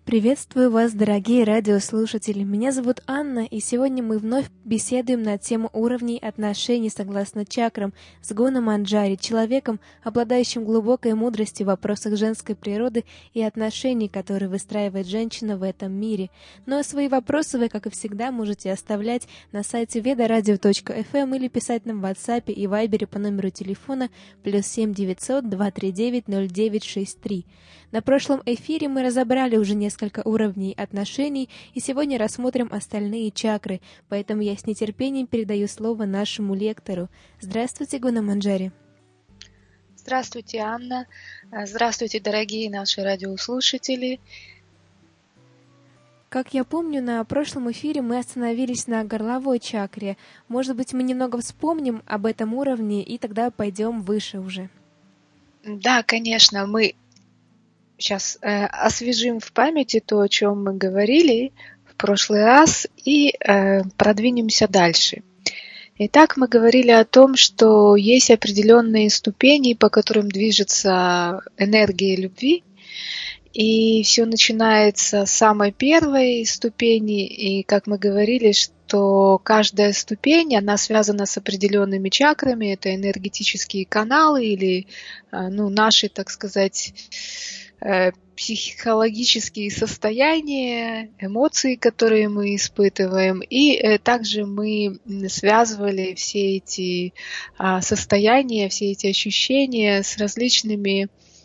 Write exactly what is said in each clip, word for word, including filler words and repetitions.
Приветствую вас, дорогие радиослушатели. Меня зовут Анна, и сегодня мы вновь беседуем на тему уровней отношений согласно чакрам с Гуна Манджари, человеком, обладающим глубокой мудростью в вопросах женской природы и отношений, которые выстраивает женщина в этом мире. Ну а свои вопросы вы, как и всегда, можете оставлять на сайте ведарадио точка эф эм или писать нам в WhatsApp и Viber по номеру телефона плюс семь девятьсот два три девять ноль девять шесть три. На прошлом эфире мы разобрали уже несколько уровней отношений, и сегодня рассмотрим остальные чакры, поэтому я с нетерпением передаю слово нашему лектору. Здравствуйте, Гуна Манджари. Здравствуйте, Анна. Здравствуйте, дорогие наши радиослушатели. Как я помню, на прошлом эфире мы остановились на горловой чакре. Может быть, мы немного вспомним об этом уровне, и тогда пойдем выше уже. Да, конечно, мы сейчас э, освежим в памяти то, о чем мы говорили в прошлый раз, и э, продвинемся дальше. Итак, мы говорили о том, что есть определенные ступени, по которым движется энергия любви, и все начинается с самой первой ступени, и, как мы говорили, что каждая ступень, она связана с определенными чакрами, это энергетические каналы или, ну, наши, так сказать, психологические состояния, эмоции, которые мы испытываем. И также мы связывали все эти состояния, все эти ощущения с различными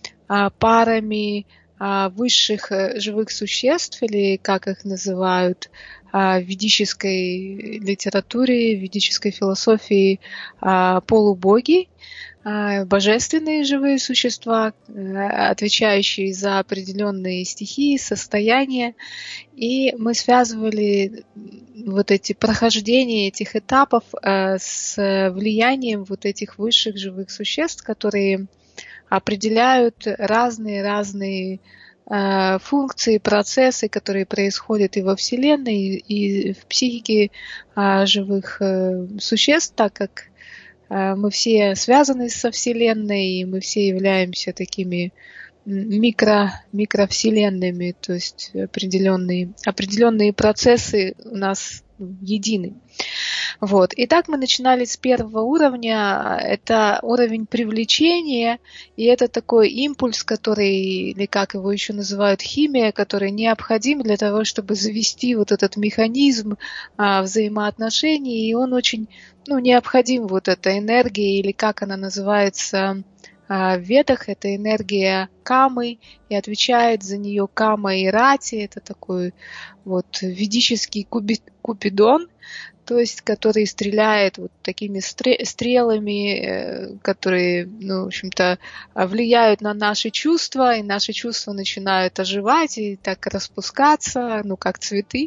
парами высших живых существ, или как их называют в ведической литературе, в ведической философии, полубоги, божественные живые существа, отвечающие за определенные стихии, состояния. И мы связывали вот эти прохождения этих этапов с влиянием вот этих высших живых существ, которые определяют разные-разные функции, процессы, которые происходят и во Вселенной, и в психике живых существ, так как мы все связаны со Вселенной, и мы все являемся такими микро, микровселенными, то есть определенные, определенные процессы у нас едины. Вот. Итак, мы начинали с первого уровня, это уровень привлечения, и это такой импульс, который, или как его еще называют, химия, который необходим для того, чтобы завести вот этот механизм а, взаимоотношений, и он очень, ну, необходим, вот эта энергия, или как она называется в Ведах, это энергия Камы, и отвечает за нее Кама и Рати, это такой вот ведический купидон, то есть который стреляет вот такими стрелами, которые, ну, в общем-то, влияют на наши чувства, и наши чувства начинают оживать и так распускаться, ну, как цветы.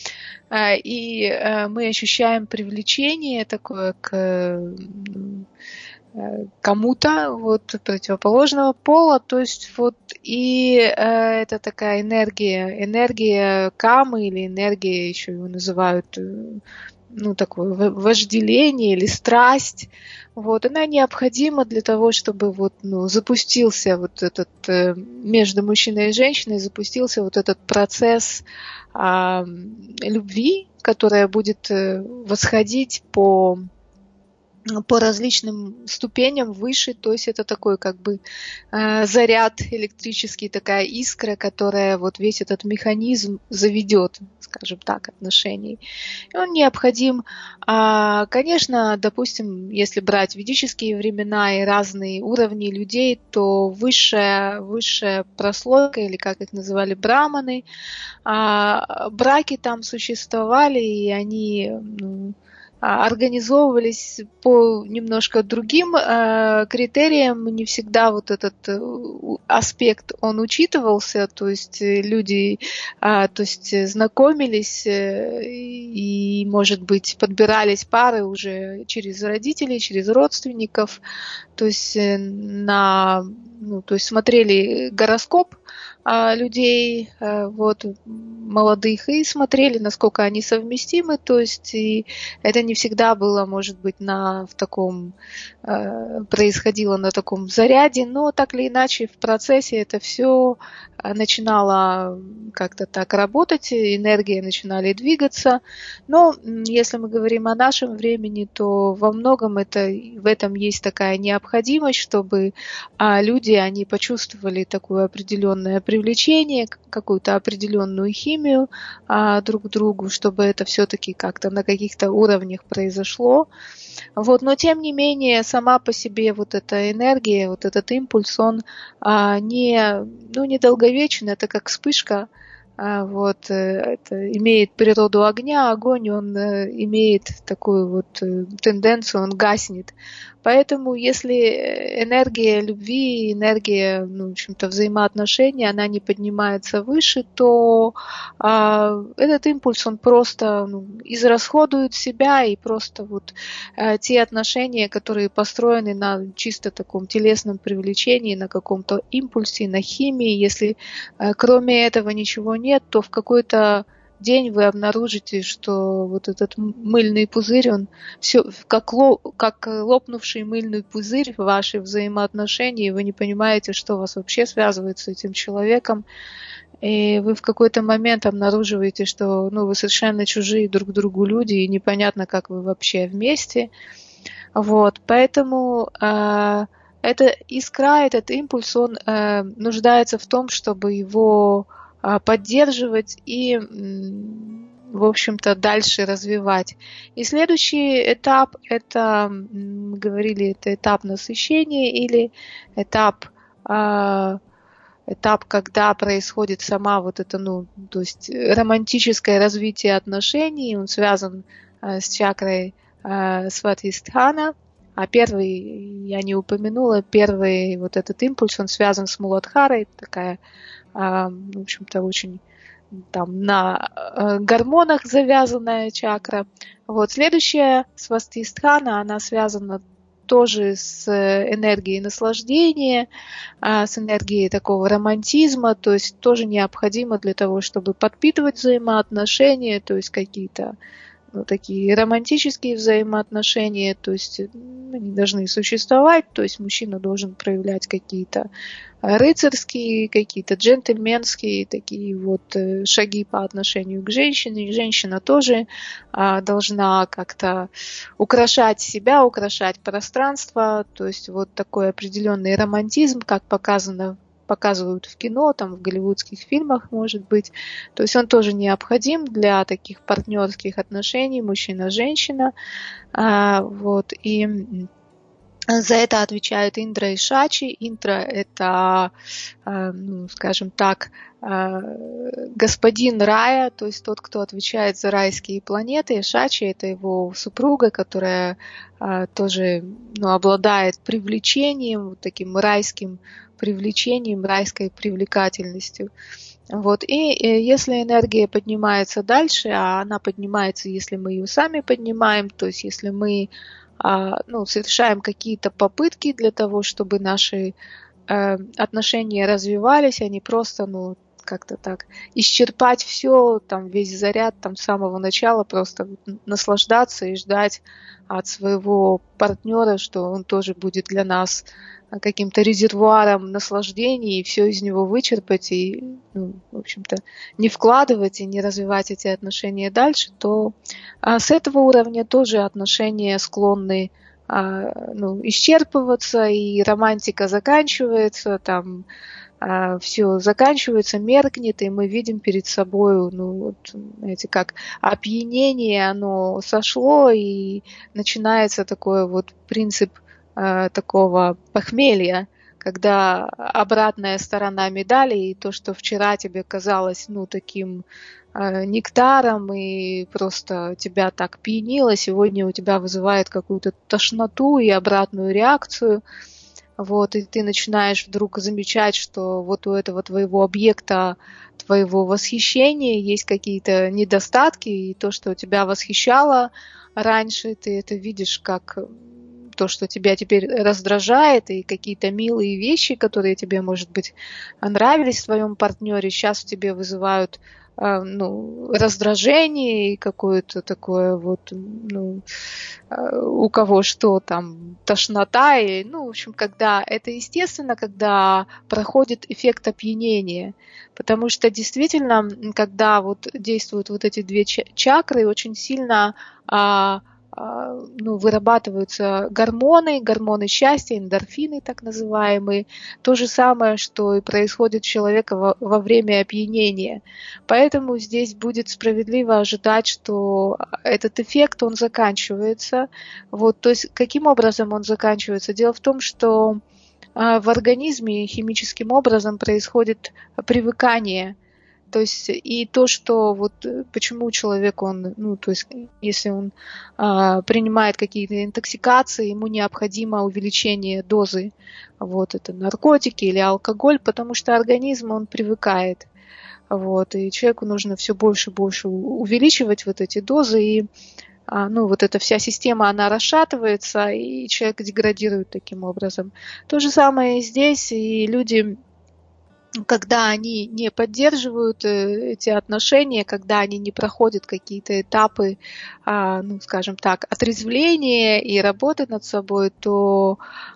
И мы ощущаем привлечение такое к кому-то вот противоположного пола, то есть вот и э, это такая энергия, энергия камы или энергия, еще его называют, ну, такое вожделение или страсть, вот, она необходима для того, чтобы вот, ну, запустился вот этот, э, между мужчиной и женщиной запустился вот этот процесс э, любви, которая будет э, восходить по по различным ступеням выше, то есть это такой как бы э, заряд электрический, такая искра, которая вот весь этот механизм заведет, скажем так, отношений. И он необходим, э, конечно, допустим, если брать ведические времена и разные уровни людей, то высшая, высшая прослойка, или как их называли, браманы, э, браки там существовали, и они, ну, организовывались по немножко другим э, критериям, не всегда вот этот э, аспект он учитывался, то есть люди, э, то есть знакомились э, и, может быть, подбирались пары уже через родителей, через родственников, то есть э, на, ну, то есть смотрели гороскоп а, людей, а, вот, молодых, и смотрели, насколько они совместимы, то есть и это не всегда было, может быть, на, в таком, а, происходило на таком заряде, но так или иначе в процессе это все начинало как-то так работать, энергии начинали двигаться, но если мы говорим о нашем времени, то во многом это, в этом есть такая необходимость, чтобы а, люди, они почувствовали такое определенное привлечение, какую-то определенную химию а, друг к другу, чтобы это все-таки как-то на каких-то уровнях произошло. Вот, но тем не менее, сама по себе вот эта энергия, вот этот импульс, он а, не, ну, не долговечен, это как вспышка. А, вот, это имеет природу огня, огонь, он э, имеет такую вот э, тенденцию, он гаснет. Поэтому если энергия любви, энергия, ну, в общем-то, взаимоотношений, она не поднимается выше, то а, этот импульс, он просто, ну, израсходует себя, и просто вот а, те отношения, которые построены на чисто таком телесном привлечении, на каком-то импульсе, на химии, если а, кроме этого ничего нет, то в какой-то день вы обнаружите, что вот этот мыльный пузырь, он все как, лоп, как лопнувший мыльный пузырь в ваши взаимоотношения, и вы не понимаете, что вас вообще связывает с этим человеком. И вы в какой-то момент обнаруживаете, что, ну, вы совершенно чужие друг другу люди, и непонятно, как вы вообще вместе. Вот, поэтому э, эта искра, этот импульс, он э, нуждается в том, чтобы его поддерживать и, в общем-то, дальше развивать. И следующий этап, это, мы говорили, это этап насыщения или этап, этап, когда происходит сама вот это, ну, то есть романтическое развитие отношений, он связан с чакрой Сватхистхана. А первый, я не упомянула, первый вот этот импульс, он связан с Муладхарой, такая, в общем-то, очень там на гормонах завязанная чакра. Вот. Следующая, Свастхистхана, она связана тоже с энергией наслаждения, с энергией такого романтизма, то есть тоже необходимо для того, чтобы подпитывать взаимоотношения, то есть какие-то, ну, такие романтические взаимоотношения, то есть они должны существовать, то есть мужчина должен проявлять какие-то рыцарские, какие-то джентльменские такие вот шаги по отношению к женщине, и женщина тоже а, должна как-то украшать себя, украшать пространство, то есть вот такой определенный романтизм, как показано показывают в кино, там, в голливудских фильмах, может быть. То есть он тоже необходим для таких партнерских отношений мужчина-женщина. А, вот, и за это отвечают Индра и Шачи. Индра – это, ну, скажем так, господин рая, то есть тот, кто отвечает за райские планеты. Шачи – это его супруга, которая тоже, ну, обладает привлечением, вот таким райским привлечением, райской привлекательностью. Вот. И если энергия поднимается дальше, а она поднимается, если мы ее сами поднимаем, то есть если мы, ну, совершаем какие-то попытки для того, чтобы наши отношения развивались, а не просто, ну, как-то так исчерпать все, там, весь заряд там, с самого начала, просто наслаждаться и ждать от своего партнера, что он тоже будет для нас каким-то резервуаром наслаждений, и все из него вычерпать, и, ну, в общем-то, не вкладывать и не развивать эти отношения дальше, то а с этого уровня тоже отношения склонны а, ну, исчерпываться, и романтика заканчивается, там а, все заканчивается, меркнет, и мы видим перед собой, ну, вот, знаете, как опьянение, оно сошло, и начинается такой вот принцип такого похмелья, когда обратная сторона медали, и то, что вчера тебе казалось, ну, таким э, нектаром, и просто тебя так пьянило, сегодня у тебя вызывает какую-то тошноту и обратную реакцию. Вот, и ты начинаешь вдруг замечать, что вот у этого твоего объекта, твоего восхищения есть какие-то недостатки, и то, что тебя восхищало раньше, ты это видишь как то, что тебя теперь раздражает, и какие-то милые вещи, которые тебе, может быть, нравились в твоем партнере, сейчас в тебе вызывают ну, раздражение и какое-то такое вот, ну, у кого что там, тошнота, и, ну, в общем, когда это естественно, когда проходит эффект опьянения, потому что действительно, когда вот действуют вот эти две чакры, очень сильно а, ну, вырабатываются гормоны, гормоны счастья, эндорфины так называемые. То же самое, что и происходит у человека во, во время опьянения. Поэтому здесь будет справедливо ожидать, что этот эффект, он заканчивается. Вот, то есть каким образом он заканчивается? Дело в том, что в организме химическим образом происходит привыкание. То есть и то, что вот почему человек, он, ну, то есть если он а, принимает какие-то интоксикации, ему необходимо увеличение дозы, вот это наркотики или алкоголь, потому что организм, он привыкает, вот, и человеку нужно все больше и больше увеличивать вот эти дозы, и а, ну, вот эта вся система, она расшатывается, и человек деградирует таким образом. То же самое и здесь, и люди, когда они не поддерживают эти отношения, когда они не проходят какие-то этапы, ну, скажем так, отрезвления и работы над собой, то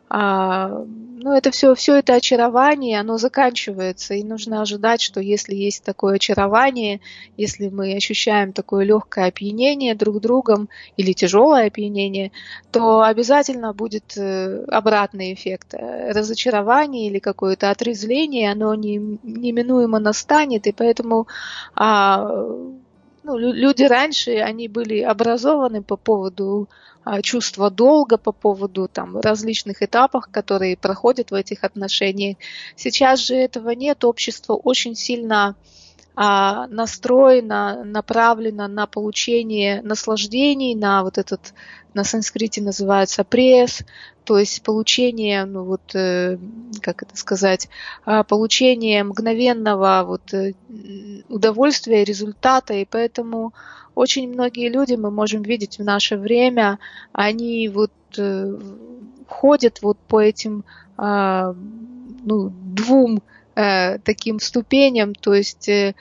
ну, это все, все это очарование, оно заканчивается, и нужно ожидать, что если есть такое очарование, если мы ощущаем такое легкое опьянение друг другом или тяжелое опьянение, то обязательно будет обратный эффект. Разочарование или какое-то отрезвление, оно неминуемо настанет, и поэтому а, ну, люди раньше, они были образованы по поводу а, чувства долга, по поводу там, различных этапов, которые проходят в этих отношениях. Сейчас же этого нет, общество очень сильно а, настроено, направлено на получение наслаждений, на вот этот, на санскрите называется пресс, то есть получение, ну вот, э, как это сказать, получение мгновенного вот, э, удовольствия, результата, и поэтому очень многие люди, мы можем видеть в наше время, они вот э, ходят вот по этим э, ну, двум э, таким ступеням, то есть э,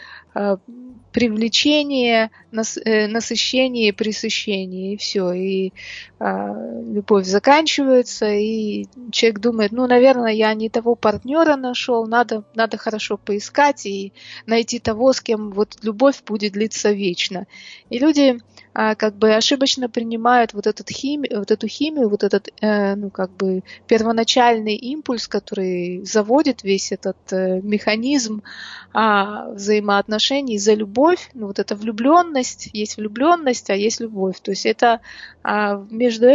привлечение, нас, э, насыщение, пресыщение, и все, и э, любовь заканчивается, и человек думает, ну, наверное, я не того партнера нашел, надо, надо хорошо поискать и найти того, с кем вот любовь будет длиться вечно. И люди э, как бы ошибочно принимают вот, этот хими, вот эту химию, вот этот, э, ну, как бы первоначальный импульс, который заводит весь этот э, механизм э, взаимоотношений за любовь. Ну, вот эта влюбленность, есть влюбленность, а есть любовь. То есть это а, между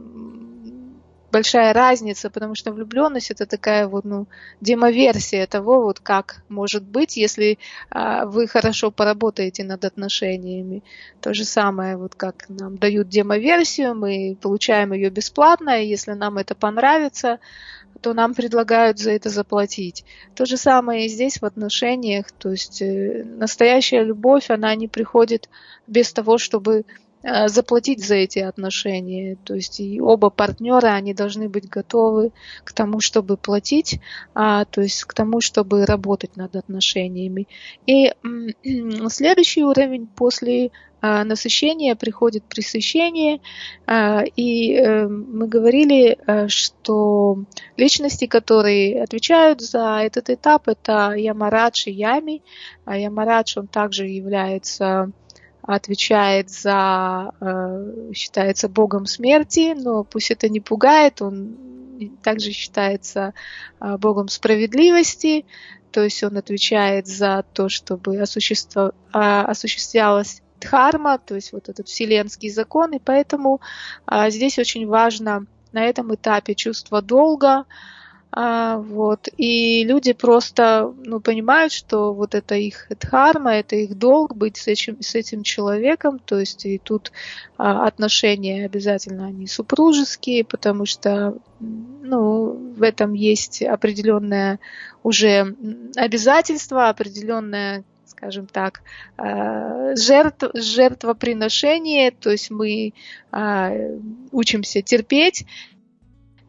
этим большая разница, потому что влюбленность это такая вот, ну, демоверсия того, вот как может быть, если а, вы хорошо поработаете над отношениями. То же самое, вот как нам дают демоверсию, мы получаем ее бесплатно, и если нам это понравится, то нам предлагают за это заплатить. То же самое и здесь в отношениях, то есть настоящая любовь, она не приходит без того, чтобы заплатить за эти отношения. То есть и оба партнера, они должны быть готовы к тому, чтобы платить, а, то есть к тому, чтобы работать над отношениями. И м- следующий уровень после а, насыщения приходит пресыщение. А, и а, мы говорили, а, что личности, которые отвечают за этот этап, это Ямарадж и Ями. А Ямарадж, он также является отвечает за, считается богом смерти, но пусть это не пугает, он также считается богом справедливости, то есть он отвечает за то, чтобы осуществлялась дхарма, то есть вот этот вселенский закон, и поэтому здесь очень важно на этом этапе чувство долга. А, вот. И люди просто ну, понимают, что вот это их дхарма, это их долг быть с этим, с этим человеком. То есть и тут а, отношения обязательно они супружеские, потому что ну, в этом есть определенное уже обязательство, определенное, скажем так, жертв, жертвоприношение. То есть мы а, учимся терпеть.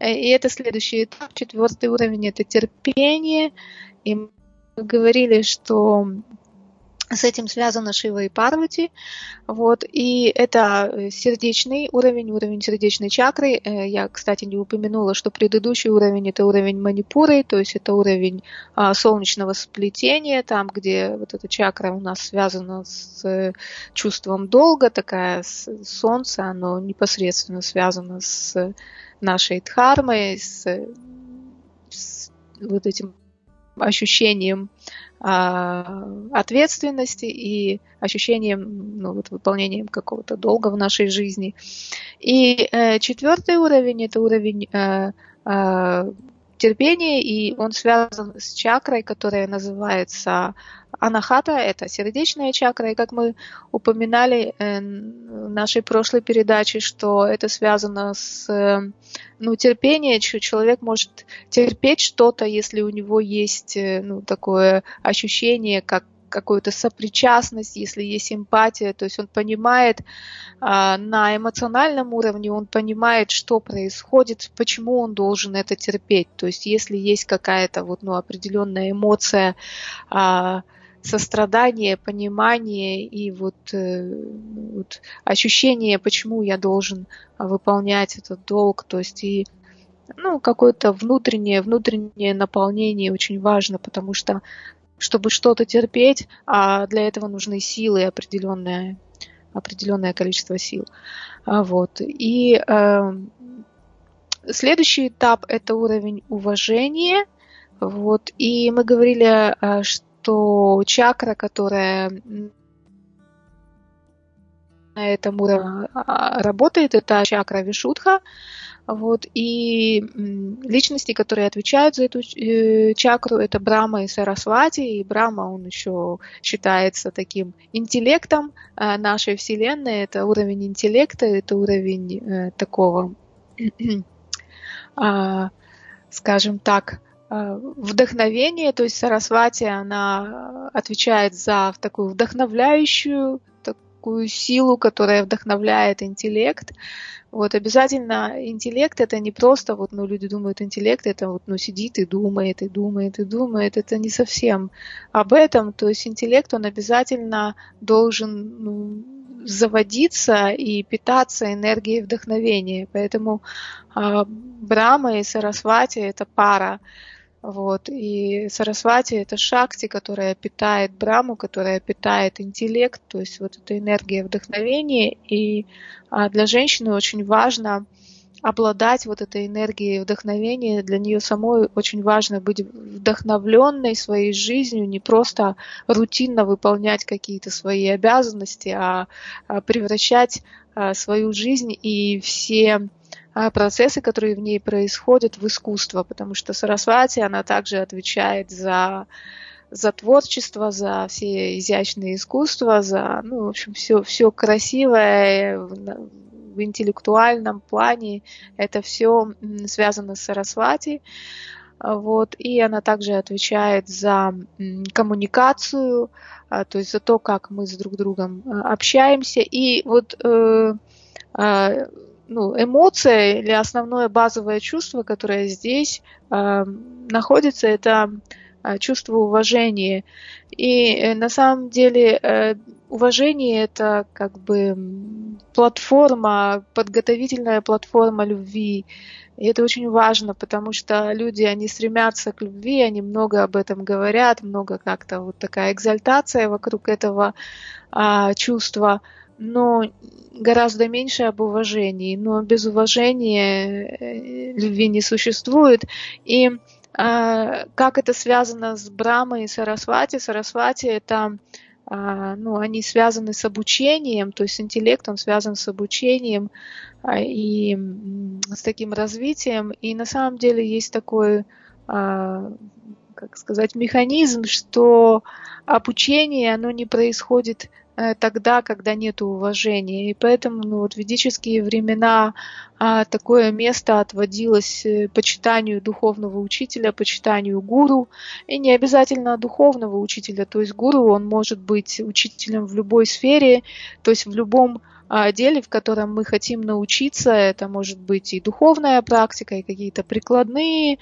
И это следующий этап. Четвертый уровень – это терпение. И мы говорили, что с этим связано Шива и Парвати. Вот. И это сердечный уровень, уровень сердечной чакры. Я, кстати, не упомянула, что предыдущий уровень – это уровень Манипуры, то есть это уровень а, солнечного сплетения, там, где вот эта чакра у нас связана с чувством долга, такая солнце, оно непосредственно связано с нашей дхармой, с, с вот этим ощущением ответственности и ощущением, ну, вот, выполнением какого-то долга в нашей жизни. И э, четвертый уровень – это уровень э, э, терпения, и он связан с чакрой, которая называется анахата, это сердечная чакра, и как мы упоминали э, в нашей прошлой передаче, что это связано с э, ну, терпением, что человек может терпеть что-то, если у него есть э, ну, такое ощущение, как какую-то сопричастность, если есть эмпатия, то есть он понимает а, на эмоциональном уровне, он понимает, что происходит, почему он должен это терпеть. То есть если есть какая-то вот, ну, определенная эмоция, а, сострадание, понимание и вот, э, вот ощущение, почему я должен выполнять этот долг, то есть и ну, какое-то внутреннее, внутреннее наполнение очень важно, потому что чтобы что-то терпеть, а для этого нужны силы, определенное, определенное количество сил. Вот. И э, следующий этап – это уровень уважения. Вот. И мы говорили, что чакра, которая на этом уровне работает, это чакра Вишудха. Вот, и личности, которые отвечают за эту э, чакру, это Брахма и Сарасвати. И Брахма, он еще считается таким интеллектом э, нашей Вселенной. Это уровень интеллекта, это уровень э, такого, э, скажем так, э, вдохновения. То есть Сарасвати, она отвечает за такую вдохновляющую такую силу, которая вдохновляет интеллект. Вот обязательно интеллект это не просто, вот, ну, люди думают, интеллект это вот, ну, сидит и думает, и думает, и думает. Это не совсем об этом. То есть интеллект, он обязательно должен, ну, заводиться и питаться энергией вдохновения. Поэтому э, Брахма и Сарасвати это пара. Вот. И Сарасвати это Шакти, которая питает Брахму, которая питает интеллект, то есть вот эта энергия вдохновения. И а, для женщины очень важно обладать вот этой энергией вдохновения. Для нее самой очень важно быть вдохновленной своей жизнью, не просто рутинно выполнять какие-то свои обязанности, а, а превращать а, свою жизнь и все процессы, которые в ней происходят, в искусство, потому что Сарасвати, она также отвечает за, за творчество, за все изящные искусства, за, ну, в общем, все, все красивое в, в интеллектуальном плане, это все связано с Сарасвати. Вот, и она также отвечает за коммуникацию, то есть за то, как мы с друг другом общаемся. И вот э, э, ну, эмоция или основное базовое чувство, которое здесь э, находится, это э, чувство уважения. И э, на самом деле э, уважение это как бы платформа, подготовительная платформа любви. И это очень важно, потому что люди, они стремятся к любви, они много об этом говорят, много как-то вот такая экзальтация вокруг этого э, чувства. Но гораздо меньше об уважении. Но без уважения любви не существует. И э, как это связано с Брахмой и Сарасвати? Сарасвати это, э, ну, они связаны с обучением, то есть интеллект, он связан с обучением э, и с таким развитием. И на самом деле есть такой, э, как сказать, механизм, что обучение, оно не происходит тогда, когда нет уважения. И поэтому, ну, вот в ведические времена а, такое место отводилось почитанию духовного учителя, почитанию гуру. И не обязательно духовного учителя. То есть гуру, он может быть учителем в любой сфере, то есть в любом деле, в котором мы хотим научиться. Это может быть и духовная практика, и какие-то прикладные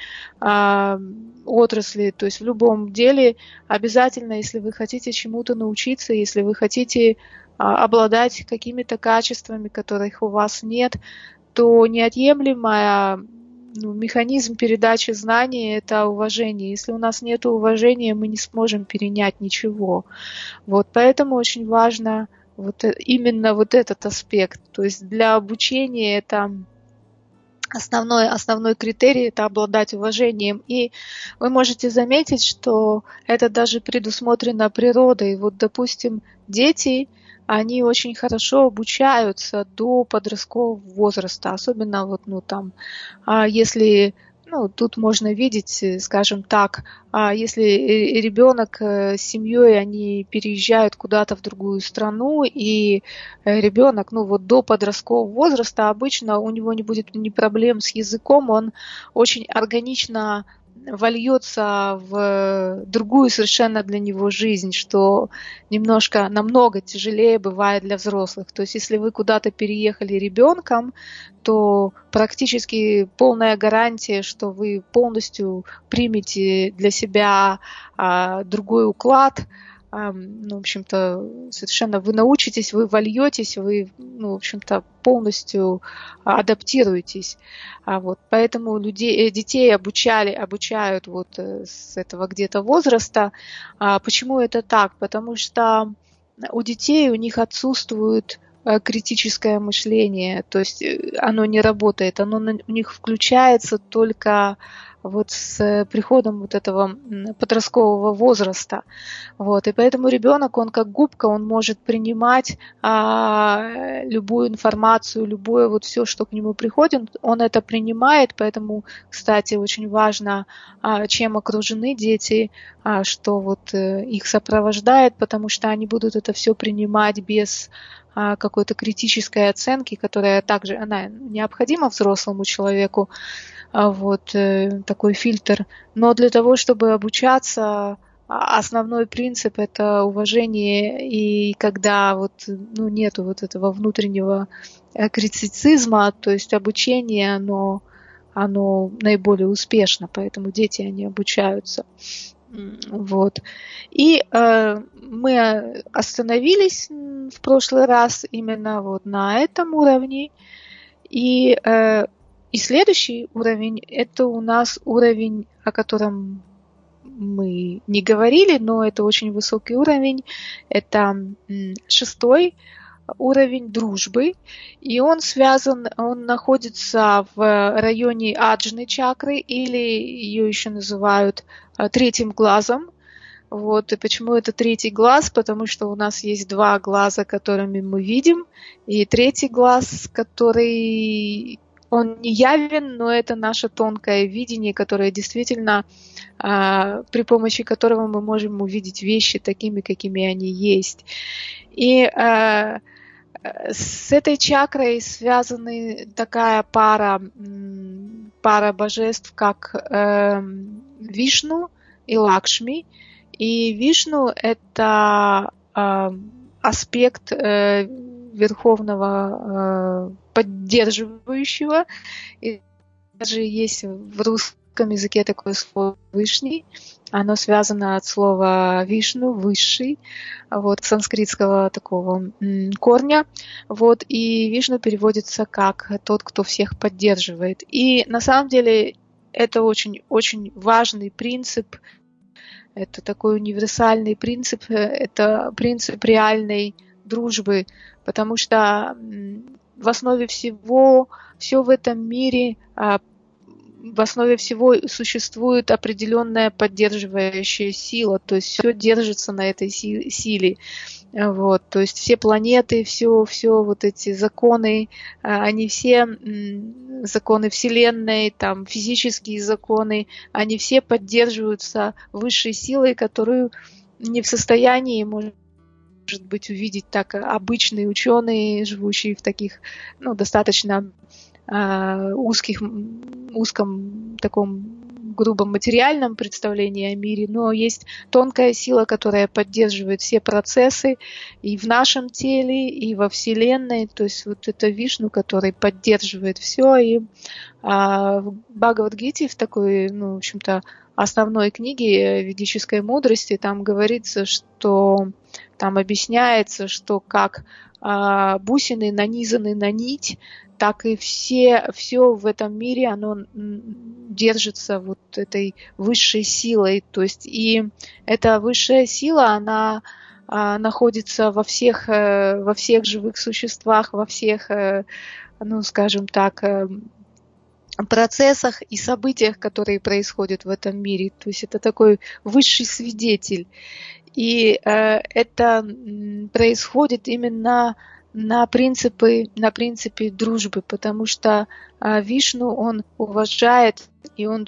отрасли. То есть в любом деле обязательно, если вы хотите чему-то научиться, если вы хотите обладать какими-то качествами, которых у вас нет, то неотъемлемая ну, механизм передачи знаний – это уважение. Если у нас нет уважения, мы не сможем перенять ничего. Вот, поэтому очень важно вот, именно вот этот аспект. То есть для обучения это основной, основной критерий – это обладать уважением. И вы можете заметить, что это даже предусмотрено природой. Вот, допустим, дети – они очень хорошо обучаются до подросткового возраста, особенно вот, ну, там, если, ну, тут можно видеть, скажем так, если ребенок с семьей, они переезжают куда-то в другую страну, и ребенок, ну, вот до подросткового возраста обычно у него не будет ни проблем с языком, он очень органично вольется в другую совершенно для него жизнь, что немножко, намного тяжелее бывает для взрослых. То есть, если вы куда-то переехали ребенком, то практически полная гарантия, что вы полностью примете для себя а, другой уклад. Ну, в общем-то, совершенно вы научитесь, вы вольетесь, вы, ну, в общем-то, полностью адаптируетесь. А вот, поэтому людей, детей обучали, обучают вот с этого где-то возраста. А почему это так? Потому что у детей, у них отсутствует критическое мышление, то есть оно не работает, оно у них включается только вот с приходом вот этого подросткового возраста. Вот. И поэтому ребенок, он как губка, он может принимать а, любую информацию, любое вот все, что к нему приходит, он это принимает. Поэтому, кстати, очень важно, а, чем окружены дети, а, что вот а, их сопровождает, потому что они будут это все принимать без а, какой-то критической оценки, которая также она необходима взрослому человеку. Вот такой фильтр. Но для того, чтобы обучаться, основной принцип – это уважение. И когда вот, ну, нету вот этого внутреннего критицизма, то есть обучение, оно, оно наиболее успешно. Поэтому дети, они обучаются. Вот. И э, мы остановились в прошлый раз именно вот на этом уровне. И э, И следующий уровень – это у нас уровень, о котором мы не говорили, но это очень высокий уровень. Это шестой уровень дружбы. И он связан, он находится в районе аджны чакры, или ее еще называют третьим глазом. Вот. И почему это третий глаз? Потому что у нас есть два глаза, которыми мы видим, и третий глаз, который... Он не явен, но это наше тонкое видение, которое действительно, а, при помощи которого мы можем увидеть вещи такими, какими они есть. И а, с этой чакрой связаны такая пара, пара божеств, как а, Вишну и Лакшми. И Вишну – это а, аспект а, верховного поддерживающего. И даже есть в русском языке такое слово «вышний». Оно связано от слова «вишну», «высший», вот, санскритского такого корня. Вот, и «вишну» переводится как «тот, кто всех поддерживает». И на самом деле это очень-очень важный принцип. Это такой универсальный принцип. Это принцип реальной дружбы, потому что в основе всего, все в этом мире, в основе всего существует определенная поддерживающая сила, то есть все держится на этой силе. Вот, то есть все планеты, все, все вот эти законы, они все законы Вселенной, там физические законы, они все поддерживаются высшей силой, которую не в состоянии, может может быть, увидеть так обычные ученые, живущие в таких, ну, достаточно э, узких, узком таком грубом материальном представлении о мире, но есть тонкая сила, которая поддерживает все процессы и в нашем теле, и во Вселенной. То есть вот это Вишну, который поддерживает все. И а, в Бхагавад-гите, в такой, ну, в общем-то, основной книге ведической мудрости, там говорится, что там объясняется, что как а, бусины нанизаны на нить, так и все, все в этом мире, оно держится вот этой высшей силой. То есть и эта высшая сила, она а, находится во всех, во всех живых существах, во всех, ну, скажем так, процессах и событиях, которые происходят в этом мире. То есть это такой высший свидетель. И э, это происходит именно на принципы, на принципе дружбы, потому что э, Вишну, он уважает и он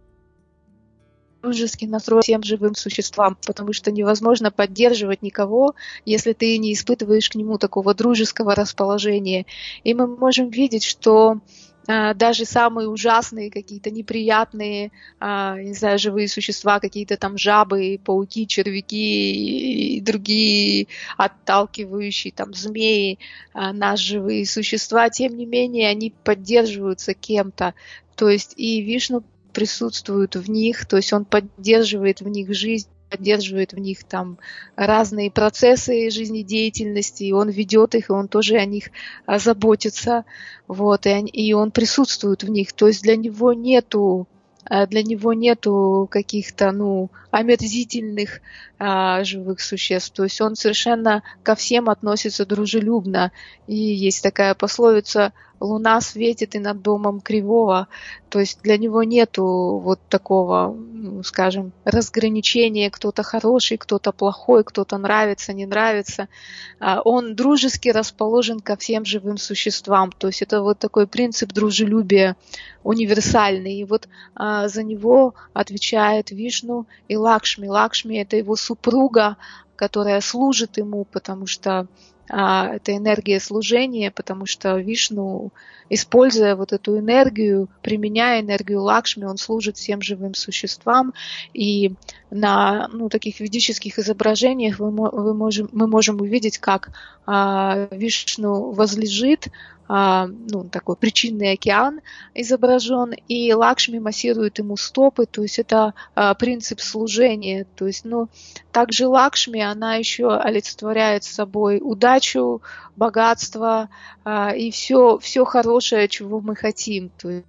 дружески настроен всем живым существам, потому что невозможно поддерживать никого, если ты не испытываешь к нему такого дружеского расположения. И мы можем видеть, что даже самые ужасные, какие-то неприятные, не знаю, живые существа, какие-то там жабы, пауки, червяки и другие отталкивающие там змеи, наши живые существа, тем не менее они поддерживаются кем-то. То есть и Вишну присутствует в них, то есть он поддерживает в них жизнь, поддерживает в них там разные процессы жизнедеятельности, и он ведет их, и он тоже о них заботится, вот, и, они, и он присутствует в них, то есть для него нету, для него нету каких-то, ну, омерзительных а, живых существ, то есть он совершенно ко всем относится дружелюбно, и есть такая пословица: луна светит и над домом кривого. То есть для него нету вот такого, ну, скажем, разграничения, кто-то хороший, кто-то плохой, кто-то нравится, не нравится. Он дружески расположен ко всем живым существам. То есть это вот такой принцип дружелюбия универсальный. И вот а, за него отвечает Вишну и Лакшми. Лакшми — это его супруга, которая служит ему, потому что а, это энергия служения, потому что Вишну, используя вот эту энергию, применяя энергию Лакшми, он служит всем живым существам. И на, ну, таких ведических изображениях вы, вы можем, мы можем увидеть, как а, Вишну возлежит, а, ну, такой причинный океан изображен, и Лакшми массирует ему стопы, то есть это а, принцип служения. То есть, ну, также Лакшми, она еще олицетворяет собой удачу, богатство а, и все, все хорошее, чего мы хотим. То есть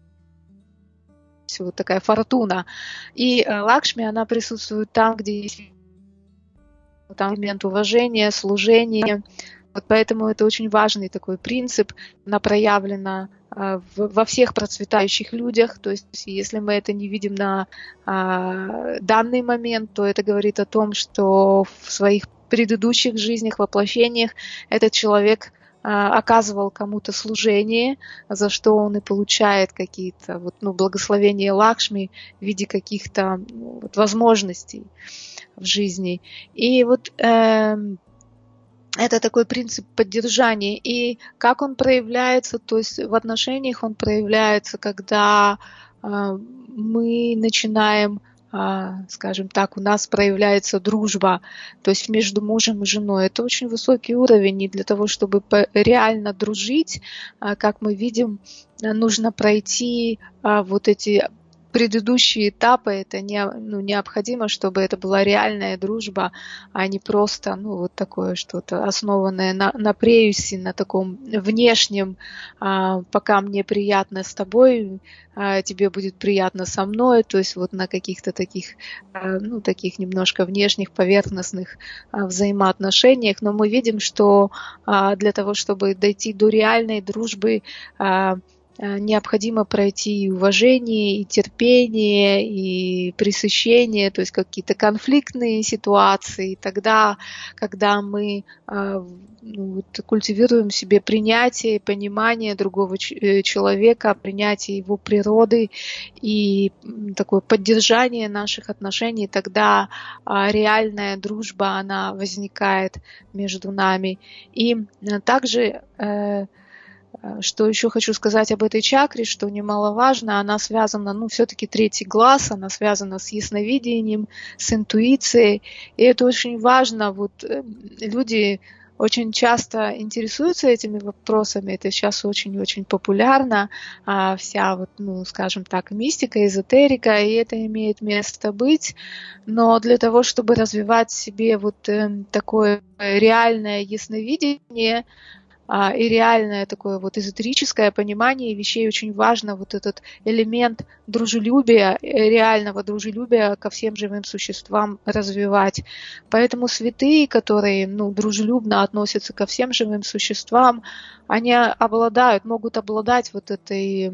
вот такая фортуна. И а, Лакшми, она присутствует там, где есть там элемент уважения, служения. Вот поэтому это очень важный такой принцип, она проявлена а, в, во всех процветающих людях. То есть если мы это не видим на а, данный момент, то это говорит о том, что в своих предыдущих жизнях, воплощениях этот человек а, оказывал кому-то служение, за что он и получает какие-то вот, ну, благословения Лакшми в виде каких-то, ну, вот, возможностей в жизни. И вот э, это такой принцип поддержания. И как он проявляется, то есть в отношениях он проявляется, когда э, мы начинаем, э, скажем так, у нас проявляется дружба, то есть между мужем и женой. Это очень высокий уровень, и для того, чтобы реально дружить, э, как мы видим, нужно пройти э, вот эти предыдущие этапы. Это не, ну, необходимо, чтобы это была реальная дружба, а не просто, ну, вот такое что-то, основанное на, на преюсе, на таком внешнем, а, пока мне приятно с тобой, а, тебе будет приятно со мной, то есть вот на каких-то таких, а, ну, таких немножко внешних, поверхностных а, взаимоотношениях. Но мы видим, что а, для того, чтобы дойти до реальной дружбы, а, необходимо пройти и уважение, и терпение, и пресыщение, то есть какие-то конфликтные ситуации. И тогда, когда мы ну, культивируем в себе принятие, понимание другого человека, принятие его природы и такое поддержание наших отношений, тогда реальная дружба, она возникает между нами. И также Что еще хочу сказать об этой чакре, что немаловажно, она связана, ну, все-таки третий глаз, она связана с ясновидением, с интуицией, и это очень важно. Вот люди очень часто интересуются этими вопросами, это сейчас очень-очень популярно, а вся, вот, ну, скажем так, мистика, эзотерика, и это имеет место быть, но для того, чтобы развивать в себе вот такое реальное ясновидение, и реальное такое вот эзотерическое понимание вещей, очень важно вот этот элемент дружелюбия, реального дружелюбия ко всем живым существам развивать. Поэтому святые, которые, ну, дружелюбно относятся ко всем живым существам, они обладают, могут обладать вот этой,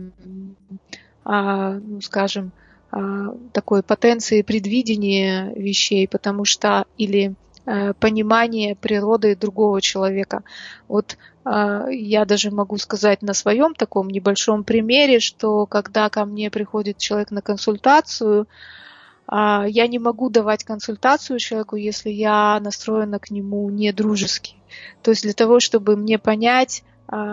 ну, скажем, такой потенцией предвидения вещей, потому что или понимание природы другого человека. Вот я даже могу сказать на своем таком небольшом примере, что когда ко мне приходит человек на консультацию, я не могу давать консультацию человеку, если я настроена к нему не дружески. То есть для того, чтобы мне понять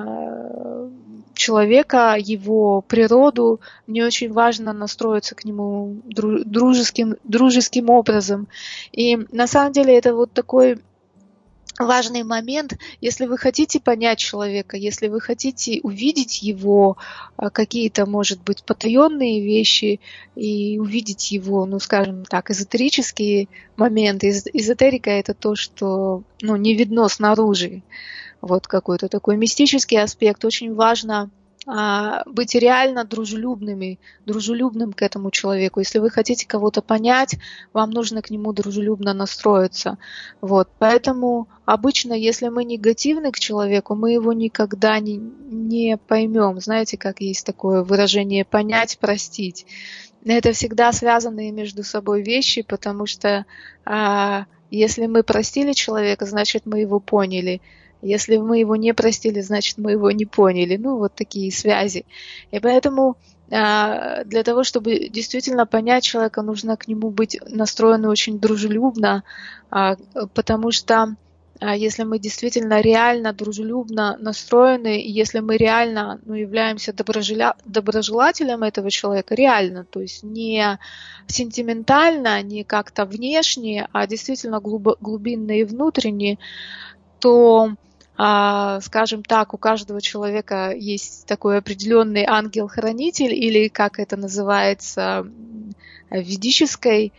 человека, его природу, мне очень важно настроиться к нему дружеским, дружеским образом. И на самом деле это вот такой важный момент. Если вы хотите понять человека, если вы хотите увидеть его какие-то, может быть, потаенные вещи и увидеть его, ну, скажем так, эзотерические моменты. Эзотерика — это то, что, ну, не видно снаружи. Вот какой-то такой мистический аспект. Очень важно а, быть реально дружелюбными, дружелюбным к этому человеку. Если вы хотите кого-то понять, вам нужно к нему дружелюбно настроиться. Вот. Поэтому обычно, если мы негативны к человеку, мы его никогда не, не поймем. Знаете, как есть такое выражение «понять, простить». Это всегда связанные между собой вещи, потому что а, если мы простили человека, значит, мы его поняли. Если мы его не простили, значит, мы его не поняли. Ну, вот такие связи. И поэтому для того, чтобы действительно понять человека, нужно к нему быть настроены очень дружелюбно, потому что если мы действительно реально дружелюбно настроены, и если мы реально, ну, являемся доброжелателем этого человека, реально, то есть не сентиментально, не как-то внешне, а действительно глубинно и внутренне, то, скажем так, у каждого человека есть такой определенный ангел-хранитель, или, как это называется в ведической,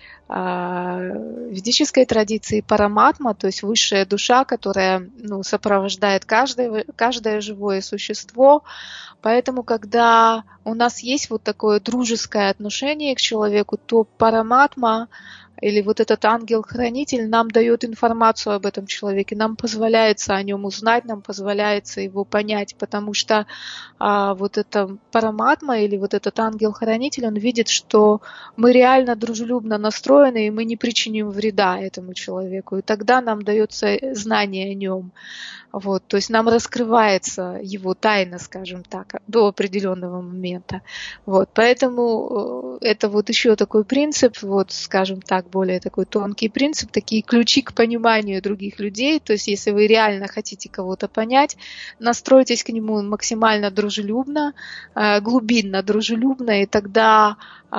в ведической традиции, параматма, то есть высшая душа, которая, ну, сопровождает каждое, каждое живое существо. Поэтому, когда у нас есть вот такое дружеское отношение к человеку, то параматма, или вот этот ангел-хранитель, нам дает информацию об этом человеке, нам позволяется о нем узнать, нам позволяется его понять, потому что а, вот эта параматма или вот этот ангел-хранитель, он видит, что мы реально дружелюбно настроены, и мы не причиним вреда этому человеку, и тогда нам дается знание о нем. Вот, то есть нам раскрывается его тайна, скажем так, до определенного момента. Вот, поэтому это вот еще такой принцип, вот, скажем так, более такой тонкий принцип, такие ключи к пониманию других людей. То есть если вы реально хотите кого-то понять, настройтесь к нему максимально дружелюбно, глубинно дружелюбно, и тогда,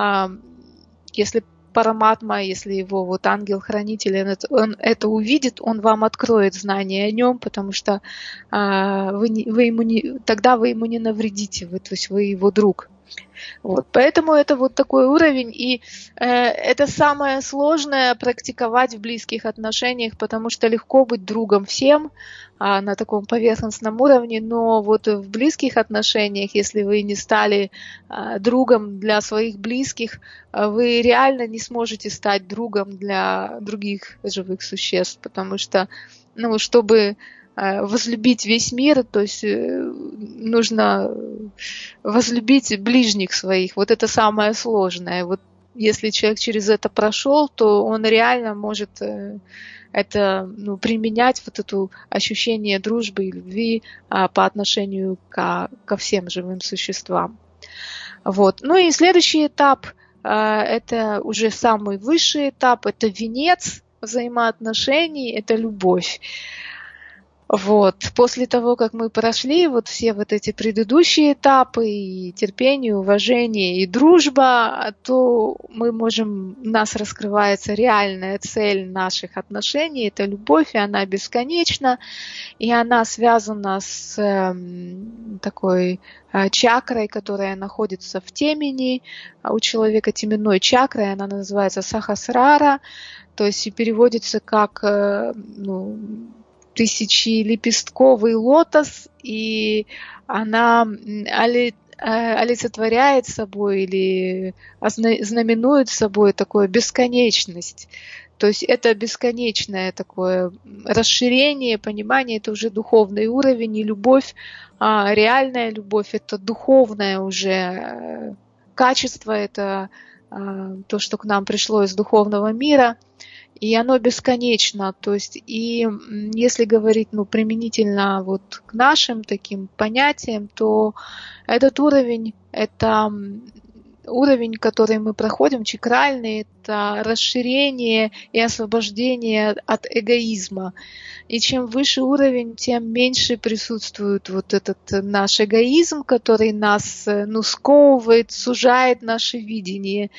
если параматма, если его вот ангел-хранитель, он, он это увидит, он вам откроет знание о нем, потому что а, вы, не, вы ему не, тогда вы ему не навредите, вы, то есть вы его друг. Вот. Поэтому это вот такой уровень, и э, это самое сложное практиковать в близких отношениях, потому что легко быть другом всем а, на таком поверхностном уровне, но вот в близких отношениях, если вы не стали а, другом для своих близких, вы реально не сможете стать другом для других живых существ, потому что, ну, чтобы возлюбить весь мир, то есть нужно возлюбить ближних своих. Вот это самое сложное. Вот если человек через это прошел, то он реально может это, ну, применять, вот это ощущение дружбы и любви а, по отношению ко, ко всем живым существам. Вот. Ну и следующий этап, а, это уже самый высший этап, это венец взаимоотношений, это любовь. Вот. После того, как мы прошли вот все вот эти предыдущие этапы, и терпение, уважение, и дружба, то мы можем, у нас раскрывается реальная цель наших отношений, это любовь, и она бесконечна, и она связана с э, такой э, чакрой, которая находится в темени, у человека теменной чакрой, она называется сахасрара, то есть и переводится как, э, ну, тысячелепестковый лотос, и она олицетворяет собой или знаменует собой такую бесконечность. То есть это бесконечное такое расширение, понимание, это уже духовный уровень, и любовь, реальная любовь, это духовное уже качество, это то, что к нам пришло из духовного мира. И оно бесконечно, то есть, и если говорить, ну, применительно вот к нашим таким понятиям, то этот уровень, это уровень, который мы проходим, чакральный, это расширение и освобождение от эгоизма. И чем выше уровень, тем меньше присутствует вот этот наш эгоизм, который нас, ну, сковывает, сужает наше видение.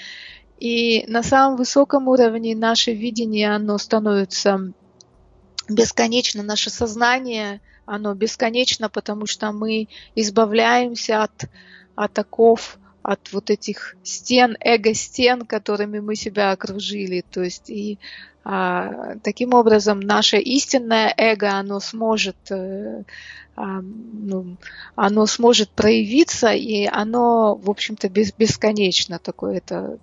И на самом высоком уровне наше видение, оно становится бесконечно, наше сознание, оно бесконечно, потому что мы избавляемся от, от оков, от вот этих стен, эго-стен, которыми мы себя окружили. То есть и а, таким образом наше истинное эго, оно сможет, а, ну, оно сможет проявиться, и оно, в общем-то, без, бесконечно такое, это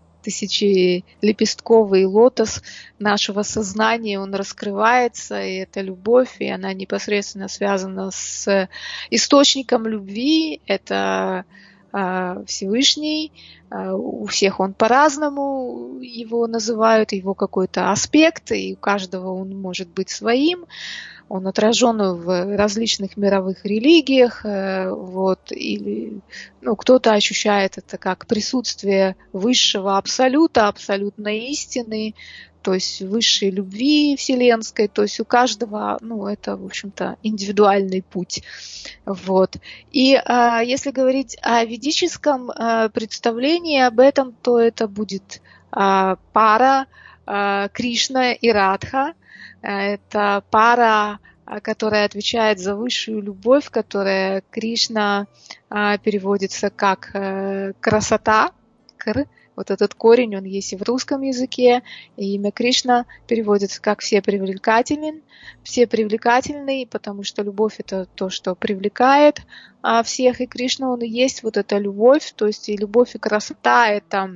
тысячелепестковый лотос нашего сознания, он раскрывается, и это любовь, и она непосредственно связана с источником любви, это э, Всевышний, э, у всех он по-разному его называют, его какой-то аспект, и у каждого он может быть своим. Он отражен в различных мировых религиях, вот, или, ну, кто-то ощущает это как присутствие высшего абсолюта, абсолютной истины, то есть высшей любви вселенской, то есть у каждого, ну, это, в общем-то, индивидуальный путь, вот. И а, если говорить о ведическом а, представлении об этом, то это будет а, пара а, Кришна и Радха. Это пара, которая отвечает за высшую любовь, которая Кришна переводится как красота, кр. Вот этот корень, он есть и в русском языке, и имя Кришна переводится как все привлекателен, все привлекательный, потому что любовь это то, что привлекает всех, и Кришна, он и есть вот эта любовь, то есть и любовь, и красота это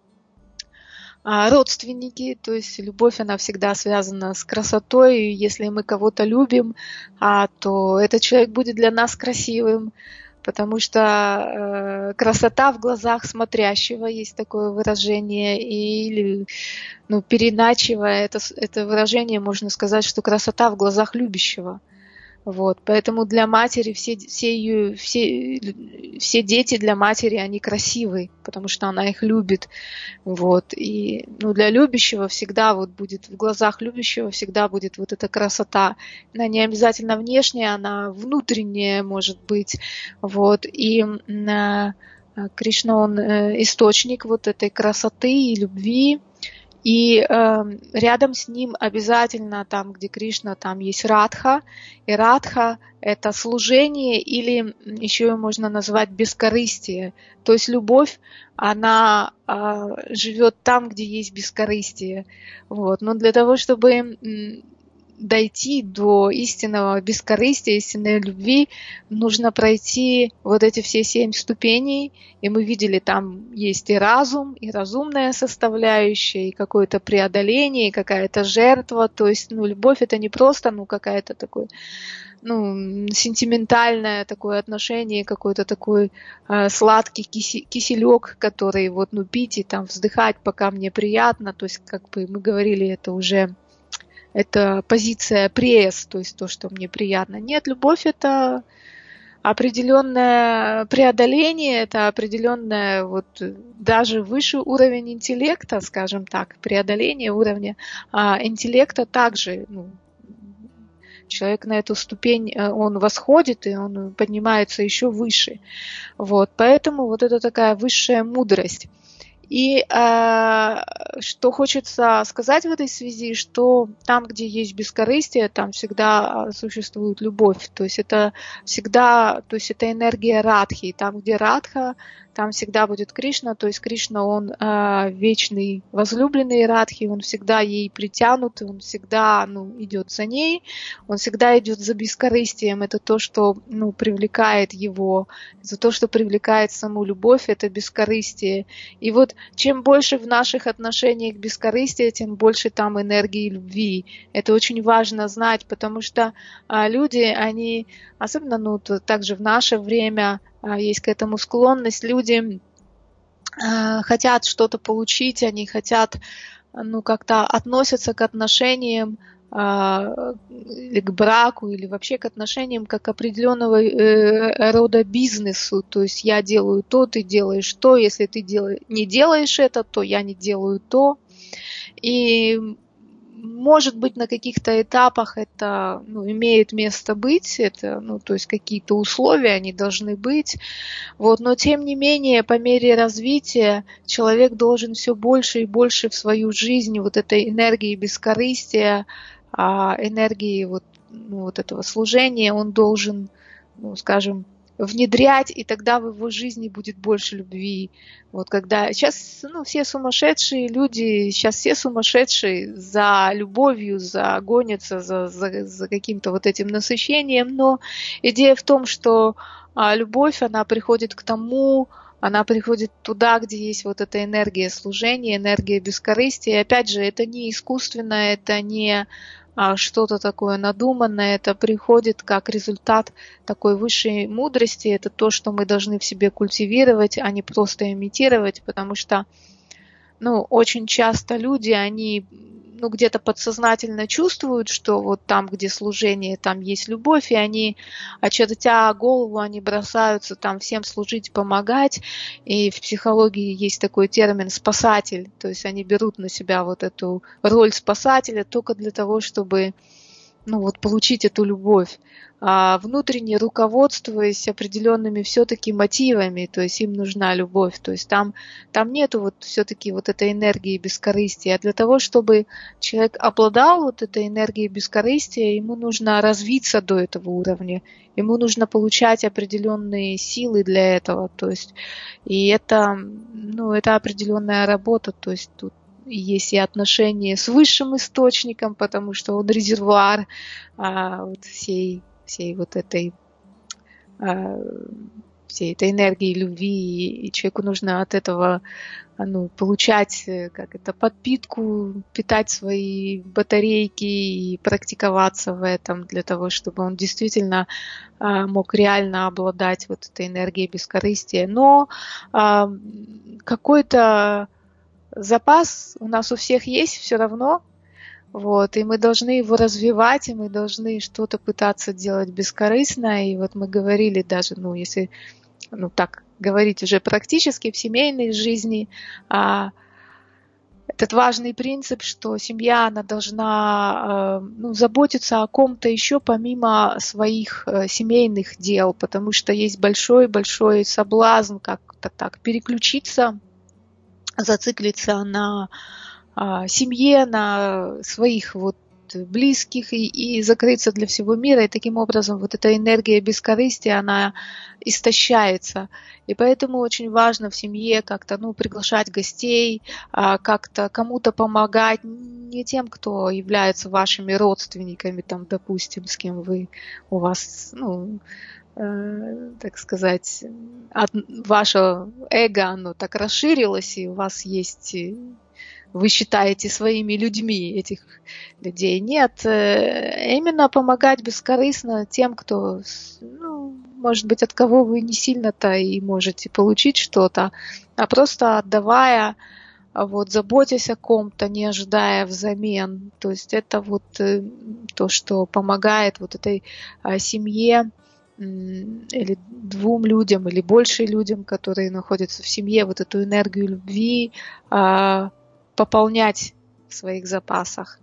родственники, то есть любовь, она всегда связана с красотой, и если мы кого-то любим, то этот человек будет для нас красивым, потому что красота в глазах смотрящего, есть такое выражение, или, ну, переначивая это, это выражение, можно сказать, что красота в глазах любящего. Вот, поэтому для матери все, все, ее, все, все дети для матери, они красивые, потому что она их любит. Вот, и, ну, для любящего всегда вот будет, в глазах любящего всегда будет вот эта красота. Она не обязательно внешняя, она внутренняя может быть. Вот, и а, Кришна, он источник вот этой красоты и любви. И э, рядом с ним обязательно там, где Кришна, там есть Радха. И Радха – это служение, или еще ее можно назвать бескорыстие. То есть любовь, она э, живет там, где есть бескорыстие. Вот. Но для того, чтобы дойти до истинного бескорыстия, истинной любви, нужно пройти вот эти все семь ступеней. И мы видели, там есть и разум, и разумная составляющая, и какое-то преодоление, и какая-то жертва. То есть, ну, любовь это не просто, ну, какая-то такое, ну, сентиментальное такое отношение, какой-то такой э, сладкий киси- киселек, который вот, ну, пить и там вздыхать, пока мне приятно. То есть, как бы мы говорили, это уже это позиция пресс, то есть то, что мне приятно. Нет, любовь это определенное преодоление, это определенное вот даже выше уровень интеллекта, скажем так, преодоление уровня а, интеллекта также, ну, человек на эту ступень, он восходит, и он поднимается еще выше. Вот, поэтому вот это такая высшая мудрость. И э, что хочется сказать в этой связи, что там, где есть бескорыстие, там всегда существует любовь. То есть это всегда, то есть это энергия радхи. И там, где радха, там всегда будет Кришна. То есть Кришна, он э, вечный возлюбленный радхи, он всегда ей притянут, он всегда, ну, идет за ней, он всегда идет за бескорыстием. Это то, что, ну, привлекает его, это то, что привлекает саму любовь, это бескорыстие. И вот чем больше в наших отношениях бескорыстия, тем больше там энергии любви. Это очень важно знать, потому что а, люди, они, особенно, ну, также в наше время а, есть к этому склонность, люди а, хотят что-то получить, они хотят, ну, как-то относятся к отношениям, или к браку, или вообще к отношениям как к определенного рода бизнесу. То есть я делаю то, ты делаешь то, если ты не делаешь это, то я не делаю то. И может быть, на каких-то этапах это, ну, имеет место быть, это, ну, то есть какие-то условия, они должны быть. Вот, но тем не менее, по мере развития человек должен все больше и больше в свою жизнь вот этой энергии бескорыстия, энергии вот, ну, вот этого служения, он должен, ну, скажем, внедрять, и тогда в его жизни будет больше любви. Вот когда сейчас, ну, все сумасшедшие люди, сейчас все сумасшедшие за любовью, за гонятся за, за, за каким-то вот этим насыщением, но идея в том, что а, любовь, она приходит к тому, она приходит туда, где есть вот эта энергия служения, энергия бескорыстия. И опять же, это не искусственно, это не что-то такое надуманное, это приходит как результат такой высшей мудрости. Это то, что мы должны в себе культивировать, а не просто имитировать, потому что, ну, очень часто люди, они, ну, где-то подсознательно чувствуют, что вот там, где служение, там есть любовь, и они, очертя голову, они бросаются там всем служить, помогать. И в психологии есть такой термин «спасатель», то есть они берут на себя вот эту роль спасателя только для того, чтобы, ну, вот, получить эту любовь, а внутренне руководствуясь определенными все-таки мотивами, то есть им нужна любовь, то есть там, там нету вот все-таки вот этой энергии бескорыстия, а для того, чтобы человек обладал вот этой энергией бескорыстия, ему нужно развиться до этого уровня, ему нужно получать определенные силы для этого, то есть, и это, ну, это определенная работа, то есть тут есть и отношения с высшим источником, потому что он резервуар а, вот всей, всей вот этой, а, всей этой энергии любви, и человеку нужно от этого, ну, получать, как это, подпитку, питать свои батарейки и практиковаться в этом для того, чтобы он действительно а, мог реально обладать вот этой энергией бескорыстия. Но а, какой-то запас у нас у всех есть все равно, вот, и мы должны его развивать, и мы должны что-то пытаться делать бескорыстно, и вот мы говорили даже, ну, если, ну, так говорить уже практически в семейной жизни, а, этот важный принцип, что семья, она должна, ну, заботиться о ком-то еще помимо своих семейных дел, потому что есть большой-большой соблазн как-то так переключиться, зациклиться на а, семье, на своих вот близких и, и закрыться для всего мира. И таким образом вот эта энергия бескорыстия, она истощается. И поэтому очень важно в семье как-то, ну, приглашать гостей, а, как-то кому-то помогать, не тем, кто является вашими родственниками, там, допустим, с кем вы, у вас, ну, так сказать, от, ваше эго, оно так расширилось, и у вас есть, вы считаете своими людьми этих людей. Нет, именно помогать бескорыстно тем, кто, ну, может быть, от кого вы не сильно-то и можете получить что-то, а просто отдавая, вот, заботясь о ком-то, не ожидая взамен. То есть это вот то, что помогает вот этой семье, или двум людям, или больше людям, которые находятся в семье, вот эту энергию любви а, пополнять в своих запасах.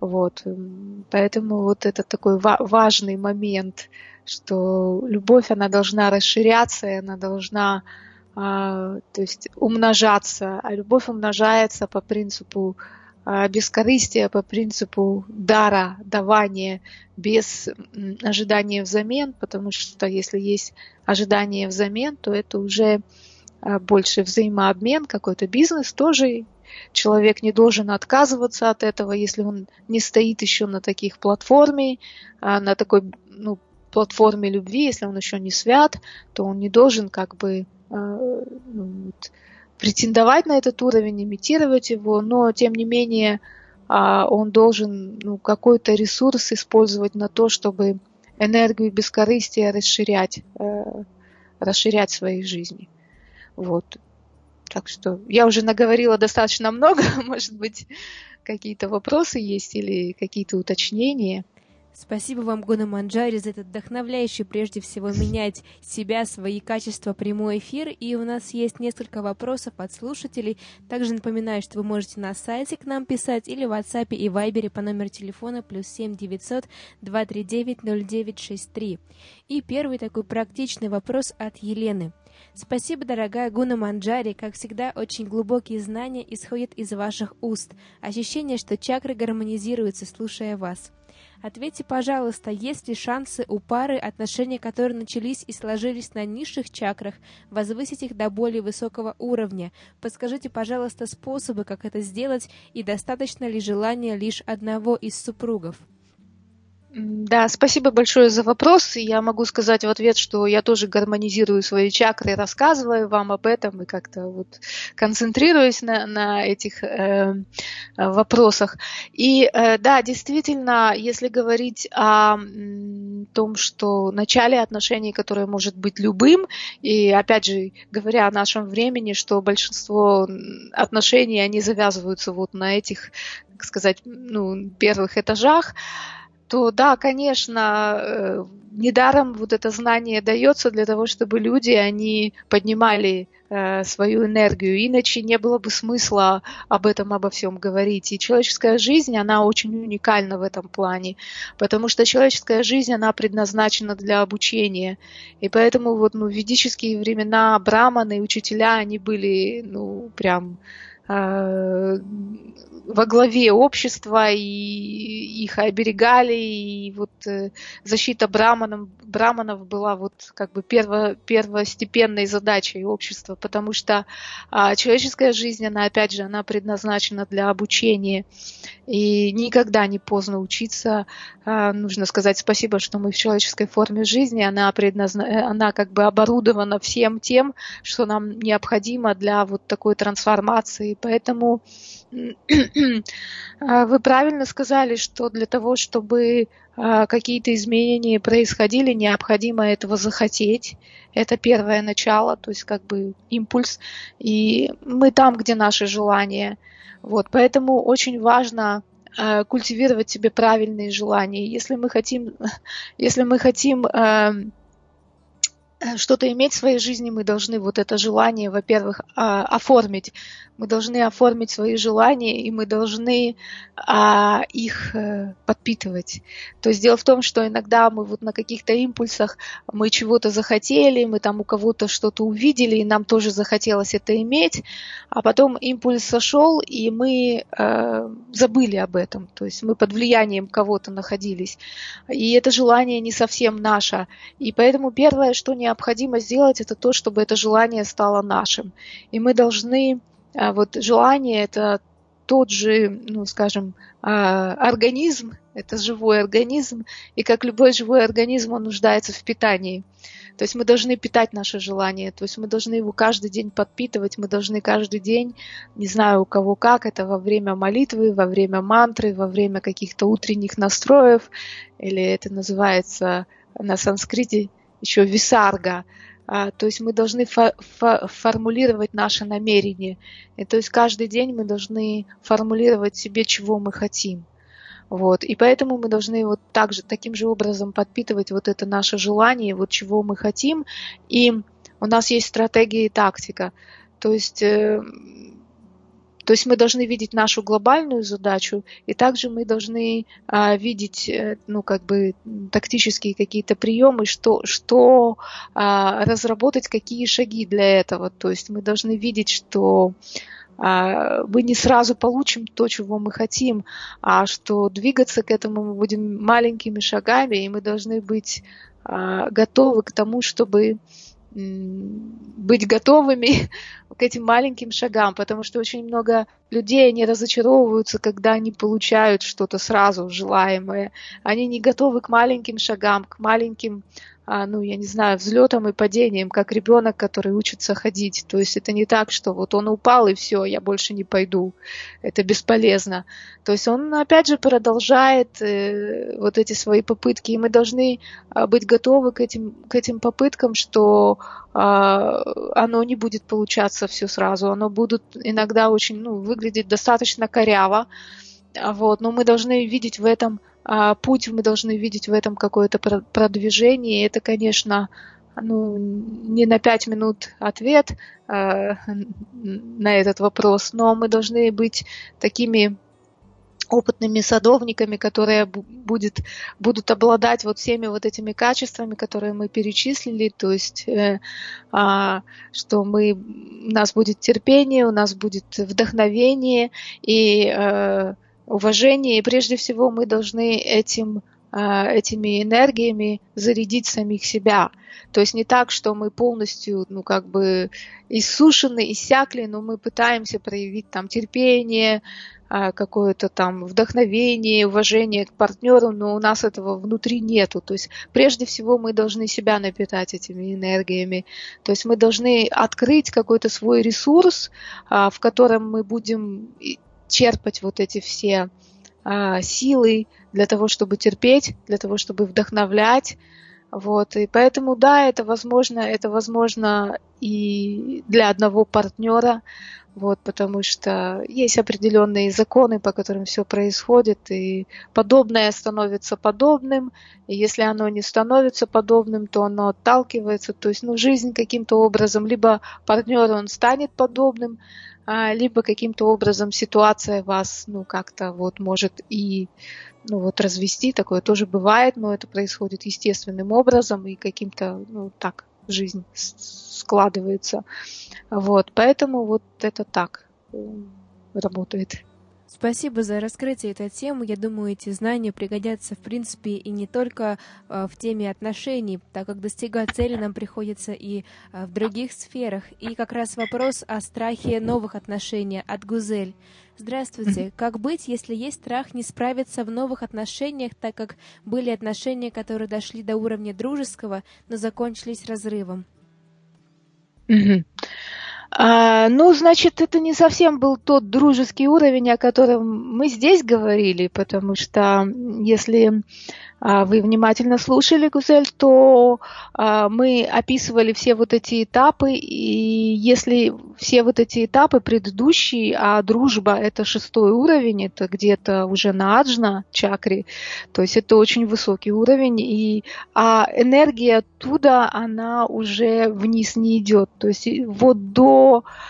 Вот. Поэтому вот это такой ва- важный момент, что любовь, она должна расширяться, и она должна а, то есть умножаться, а любовь умножается по принципу а, бескорыстия, по принципу дара, давания, без м, ожидания взамен, потому что если есть ожидание взамен, то это уже а, больше взаимообмен, какой-то бизнес тоже. Человек не должен отказываться от этого, если он не стоит еще на таких платформе, а, на такой, ну, платформе любви, если он еще не свят, то он не должен как бы а, ну, вот, претендовать на этот уровень, имитировать его, но тем не менее а, он должен, ну, какой-то ресурс использовать на то, чтобы энергию бескорыстия расширять, э, расширять в своей жизни. Вот. Так что я уже наговорила достаточно много, может быть, какие-то вопросы есть или какие-то уточнения. Спасибо вам, Гуна Манджари, за этот вдохновляющий, прежде всего, менять себя, свои качества, прямой эфир. И у нас есть несколько вопросов от слушателей. Также напоминаю, что вы можете на сайте к нам писать или в WhatsApp и Viber по номеру телефона плюс семь девятьсот два три девять ноль девять шесть три. И первый такой практичный вопрос от Елены. Спасибо, дорогая Гуна Манджари. Как всегда, очень глубокие знания исходят из ваших уст. Ощущение, что чакры гармонизируются, слушая вас. Ответьте, пожалуйста, есть ли шансы у пары, отношения которые начались и сложились на низших чакрах, возвысить их до более высокого уровня? Подскажите, пожалуйста, способы, как это сделать, и достаточно ли желания лишь одного из супругов? Да, спасибо большое за вопрос. Я могу сказать в ответ, что я тоже гармонизирую свои чакры, рассказываю вам об этом и как-то вот концентрируюсь на, на этих э, вопросах. И э, да, действительно, если говорить о м, том, что начале отношений, которое может быть любым, и опять же, говоря о нашем времени, что большинство отношений, они завязываются вот на этих, как сказать, ну, первых этажах, то да, конечно, недаром вот это знание дается для того, чтобы люди, они поднимали э, свою энергию, иначе не было бы смысла об этом, обо всем говорить. И человеческая жизнь, она очень уникальна в этом плане, потому что человеческая жизнь, она предназначена для обучения. И поэтому вот, ну, в ведические времена браманы, учителя, они были, ну, прям во главе общества, и их оберегали, и вот защита браманов, браманов была вот как бы перво, первостепенной задачей общества, потому что а, человеческая жизнь, она опять же, она предназначена для обучения, и никогда не поздно учиться. А, нужно сказать спасибо, что мы в человеческой форме жизни, она, предназна... она как бы оборудована всем тем, что нам необходимо для вот такой трансформации. Поэтому вы правильно сказали, что для того, чтобы какие-то изменения происходили, необходимо этого захотеть. Это первое начало, то есть как бы импульс. И мы там, где наши желания. Вот, поэтому очень важно культивировать себе правильные желания. Если мы хотим, если мы хотим что-то иметь в своей жизни, мы должны вот это желание, во-первых, оформить. Мы должны оформить свои желания, и мы должны а, их э, подпитывать. То есть дело в том, что иногда мы вот на каких-то импульсах, мы чего-то захотели, мы там у кого-то что-то увидели, и нам тоже захотелось это иметь, а потом импульс сошел, и мы э, забыли об этом. То есть мы под влиянием кого-то находились. И это желание не совсем наше. И поэтому первое, что необходимо сделать, это то, чтобы это желание стало нашим. И мы должны... Вот желание – это тот же, ну, скажем, организм, это живой организм, и как любой живой организм, он нуждается в питании. То есть мы должны питать наше желание, то есть мы должны его каждый день подпитывать, мы должны каждый день, не знаю у кого как, это во время молитвы, во время мантры, во время каких-то утренних настроев, или это называется на санскрите еще висарга. То есть мы должны фо- фо- формулировать наше намерение. И то есть каждый день мы должны формулировать себе, чего мы хотим. Вот. И поэтому мы должны вот так же, таким же образом подпитывать вот это наше желание, вот чего мы хотим. И у нас есть стратегия и тактика. То есть э, То есть мы должны видеть нашу глобальную задачу, и также мы должны а, видеть, ну, как бы, тактические какие-то приемы, что, что а, разработать, какие шаги для этого. То есть мы должны видеть, что а, мы не сразу получим то, чего мы хотим, а что двигаться к этому мы будем маленькими шагами, и мы должны быть а, готовы к тому, чтобы быть готовыми к этим маленьким шагам, потому что очень много людей, они разочаровываются, когда они получают что-то сразу желаемое. Они не готовы к маленьким шагам, к маленьким, ну, я не знаю, взлетам и падениям, как ребенок, который учится ходить. То есть это не так, что вот он упал и все, я больше не пойду. Это бесполезно. То есть он, опять же, продолжает э, вот эти свои попытки, и мы должны э, быть готовы к этим, к этим попыткам, что э, оно не будет получаться все сразу. Оно будет иногда очень, ну, выглядеть достаточно коряво. Вот, но мы должны видеть в этом а, путь, мы должны видеть в этом какое-то продвижение. И это, конечно, ну, не на пять минут ответ а, на этот вопрос, но мы должны быть такими опытными садовниками, которые будет, будут обладать вот всеми вот этими качествами, которые мы перечислили, то есть э, а, что мы, у нас будет терпение, у нас будет вдохновение и э, уважение, и прежде всего мы должны этим, э, этими энергиями зарядить самих себя. То есть не так, что мы полностью, ну, как бы иссушены, иссякли, но мы пытаемся проявить там терпение, какое-то там вдохновение, уважение к партнеру, но у нас этого внутри нету. То есть прежде всего мы должны себя напитать этими энергиями. То есть мы должны открыть какой-то свой ресурс, в котором мы будем черпать вот эти все силы для того, чтобы терпеть, для того, чтобы вдохновлять. Вот. И поэтому, да, это возможно, это возможно и для одного партнера, вот, потому что есть определенные законы, по которым все происходит, и подобное становится подобным, и если оно не становится подобным, то оно отталкивается, то есть, ну, жизнь каким-то образом, либо партнер, он станет подобным, либо каким-то образом ситуация вас, ну, как-то вот может и, ну, вот развести, такое тоже бывает, но это происходит естественным образом и каким-то, ну, так, жизнь складывается. Вот, поэтому вот это так работает. Спасибо за раскрытие этой темы. Я думаю, эти знания пригодятся, в принципе, и не только э, в теме отношений, так как достигать цели нам приходится и э, в других сферах. И как раз вопрос о страхе новых отношений от Гузель. Здравствуйте. Как быть, если есть страх не справиться в новых отношениях, так как были отношения, которые дошли до уровня дружеского, но закончились разрывом? Mm-hmm. А, ну, значит, это не совсем был тот дружеский уровень, о котором мы здесь говорили, потому что если а, вы внимательно слушали, Гузель, то а, мы описывали все вот эти этапы, и если все вот эти этапы предыдущие, а дружба — это шестой уровень, это где-то уже на аджна чакре, то есть это очень высокий уровень, и, а энергия оттуда, она уже вниз не идет, то есть вот до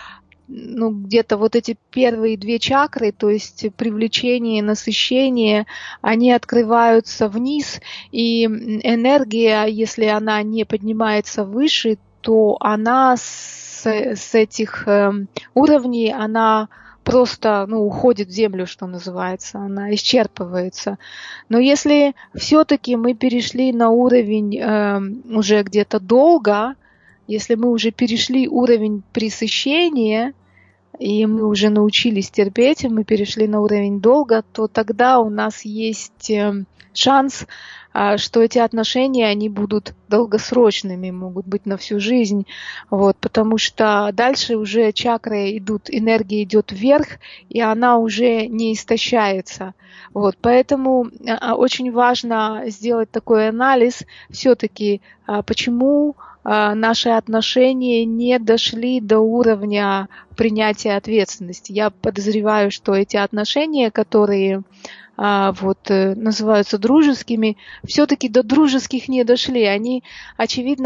ну, где-то вот эти первые две чакры, то есть привлечение и насыщение, они открываются вниз, и энергия, если она не поднимается выше, то она с, с этих э, уровней, она просто, ну, уходит в землю, что называется, она исчерпывается. Но если все-таки мы перешли на уровень э, уже где-то долго, если мы уже перешли уровень пресыщения, и мы уже научились терпеть, и мы перешли на уровень долга, то тогда у нас есть шанс, что эти отношения, они будут долгосрочными, могут быть на всю жизнь, вот, потому что дальше уже чакры идут, энергия идет вверх, и она уже не истощается. Вот, поэтому очень важно сделать такой анализ все-таки, почему наши отношения не дошли до уровня принятия ответственности. Я подозреваю, что эти отношения, которые а, вот, называются дружескими, все-таки до дружеских не дошли. Они, очевидно,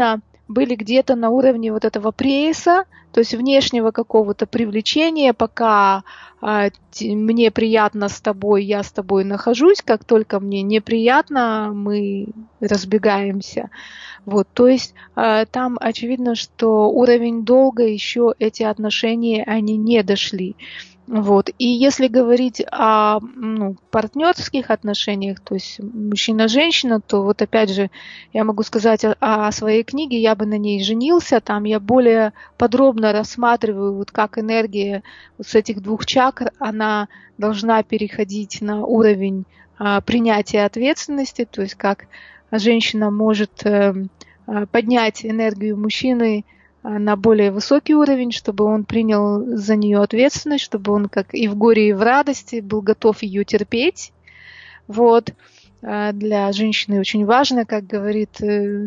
были где-то на уровне вот этого пресса, то есть внешнего какого-то привлечения, пока а, мне приятно с тобой, я с тобой нахожусь, как только мне неприятно, мы разбегаемся. Вот, то есть а, там очевидно, что уровень долга еще эти отношения, они не дошли. Вот. И если говорить о ну, партнерских отношениях, то есть мужчина-женщина, то вот опять же я могу сказать о, о своей книге, я бы на ней женился, там я более подробно рассматриваю, вот как энергия вот с этих двух чакр, она должна переходить на уровень а, принятия ответственности, то есть как женщина может а, поднять энергию мужчины на более высокий уровень, чтобы он принял за нее ответственность, чтобы он, как и в горе, и в радости, был готов ее терпеть. Вот. Для женщины очень важно, как говорит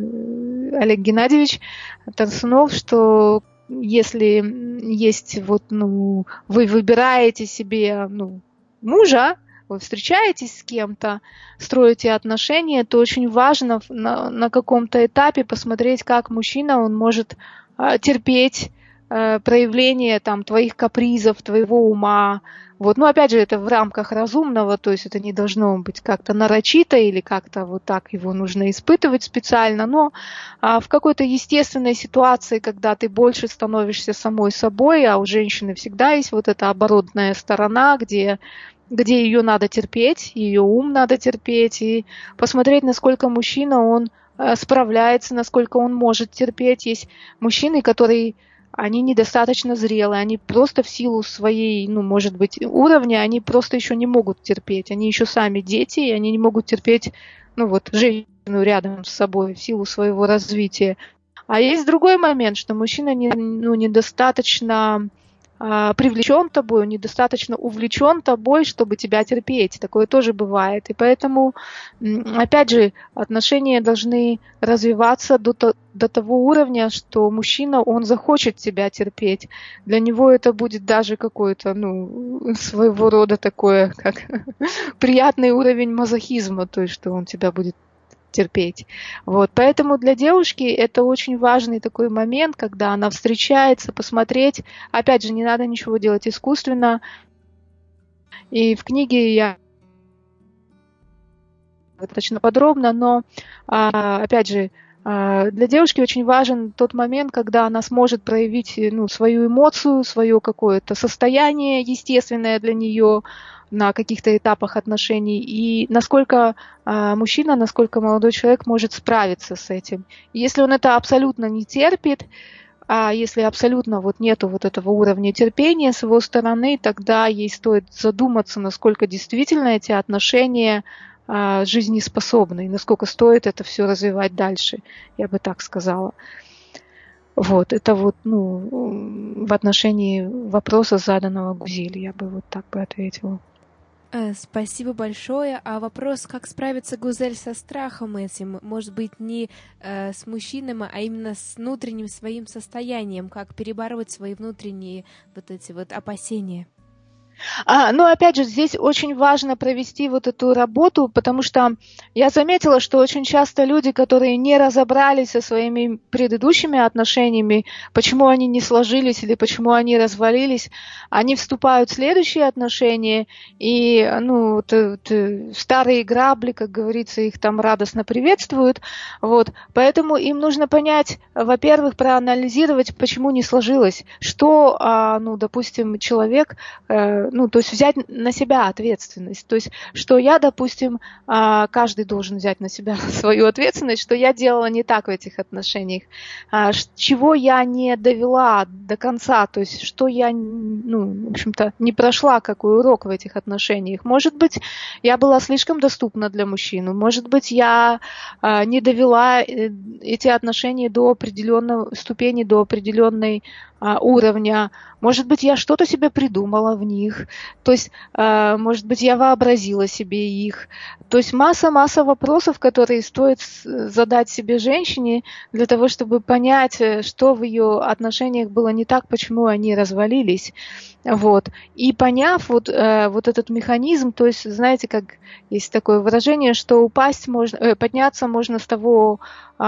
Олег Геннадьевич Тарсунов, что если есть вот, ну, вы выбираете себе ну, мужа, вы встречаетесь с кем-то, строите отношения, то очень важно на, на каком-то этапе посмотреть, как мужчина, он может терпеть э, проявление там, твоих капризов, твоего ума. Вот. Но опять же, это в рамках разумного, то есть это не должно быть как-то нарочито или как-то вот так его нужно испытывать специально, но а, в какой-то естественной ситуации, когда ты больше становишься самой собой, а у женщины всегда есть вот эта оборотная сторона, где где ее надо терпеть, ее ум надо терпеть, и посмотреть, насколько мужчина, он справляется, насколько он может терпеть. Есть мужчины, которые, они недостаточно зрелые, они просто в силу своей, ну, может быть, уровня, они просто еще не могут терпеть. Они еще сами дети, и они не могут терпеть, ну, вот, женщину рядом с собой в силу своего развития. А есть другой момент, что мужчина не, ну, недостаточно привлечен тобой, недостаточно увлечен тобой, чтобы тебя терпеть. Такое тоже бывает. И поэтому, опять же, отношения должны развиваться до, до того уровня, что мужчина, он захочет тебя терпеть. Для него это будет даже какой-то, ну, своего рода такое, как приятный уровень мазохизма, то есть, что он тебя будет терпеть. Вот. Поэтому для девушки это очень важный такой момент, когда она встречается, посмотреть. Опять же, не надо ничего делать искусственно. И в книге я достаточно подробно, но, опять же, для девушки очень важен тот момент, когда она сможет проявить ну, свою эмоцию, свое какое-то состояние естественное для нее, на каких-то этапах отношений, и насколько а, мужчина, насколько молодой человек может справиться с этим. И если он это абсолютно не терпит, а если абсолютно вот нету вот этого уровня терпения с его стороны, тогда ей стоит задуматься, насколько действительно эти отношения а, жизнеспособны, и насколько стоит это все развивать дальше, я бы так сказала. Вот, это вот, ну, в отношении вопроса, заданного Гузели, я бы вот так бы ответила. Спасибо большое. А вопрос, как справиться, Гузель, со страхом этим? Может быть, не э, с мужчинами, а именно с внутренним своим состоянием, как перебороть свои внутренние вот эти вот опасения? А, ну, опять же, здесь очень важно провести вот эту работу, потому что я заметила, что очень часто люди, которые не разобрались со своими предыдущими отношениями, почему они не сложились или почему они развалились, они вступают в следующие отношения, и, ну, вот, вот, старые грабли, как говорится, их там радостно приветствуют, вот, поэтому им нужно понять, во-первых, проанализировать, почему не сложилось, что, ну, допустим, человек, ну, то есть взять на себя ответственность. То есть, что я, допустим, каждый должен взять на себя свою ответственность, что я делала не так в этих отношениях, чего я не довела до конца, то есть, что я, ну, в общем-то, не прошла, какой урок в этих отношениях. Может быть, я была слишком доступна для мужчины, может быть, я не довела эти отношения до определенной ступени, до определенной уровня. Может быть, я что-то себе придумала в них. То есть, может быть, я вообразила себе их. То есть масса-масса вопросов, которые стоит задать себе женщине для того, чтобы понять, что в ее отношениях было не так, почему они развалились. Вот. И поняв вот, вот этот механизм, то есть, знаете, как есть такое выражение, что упасть можно, подняться можно с того,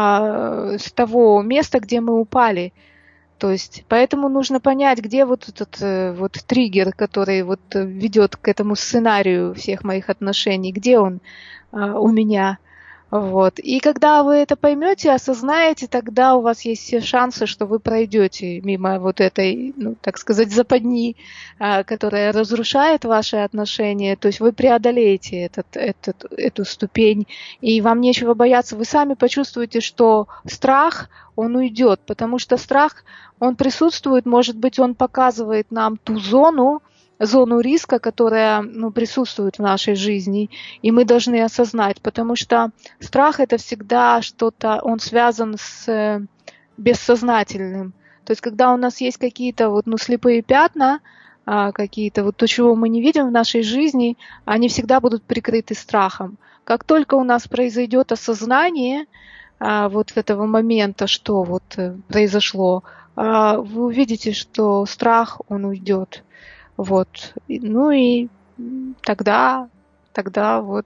с того места, где мы упали. То есть, поэтому нужно понять, где вот этот вот триггер, который вот ведет к этому сценарию всех моих отношений, где он а, у меня. Вот. И когда вы это поймете, осознаете, тогда у вас есть все шансы, что вы пройдете мимо вот этой, ну, так сказать, западни, а, которая разрушает ваши отношения. То есть вы преодолеете этот, этот, эту ступень, и вам нечего бояться. Вы сами почувствуете, что страх, он уйдет, потому что страх, он присутствует, может быть, он показывает нам ту зону, зону риска, которая, ну, присутствует в нашей жизни, и мы должны осознать, потому что страх — это всегда что-то, он связан с бессознательным. То есть когда у нас есть какие-то вот, ну, слепые пятна, какие-то вот то, чего мы не видим в нашей жизни, они всегда будут прикрыты страхом. Как только у нас произойдет осознание вот этого момента, что вот произошло, вы увидите, что страх, он уйдет. Вот. Ну и тогда, тогда вот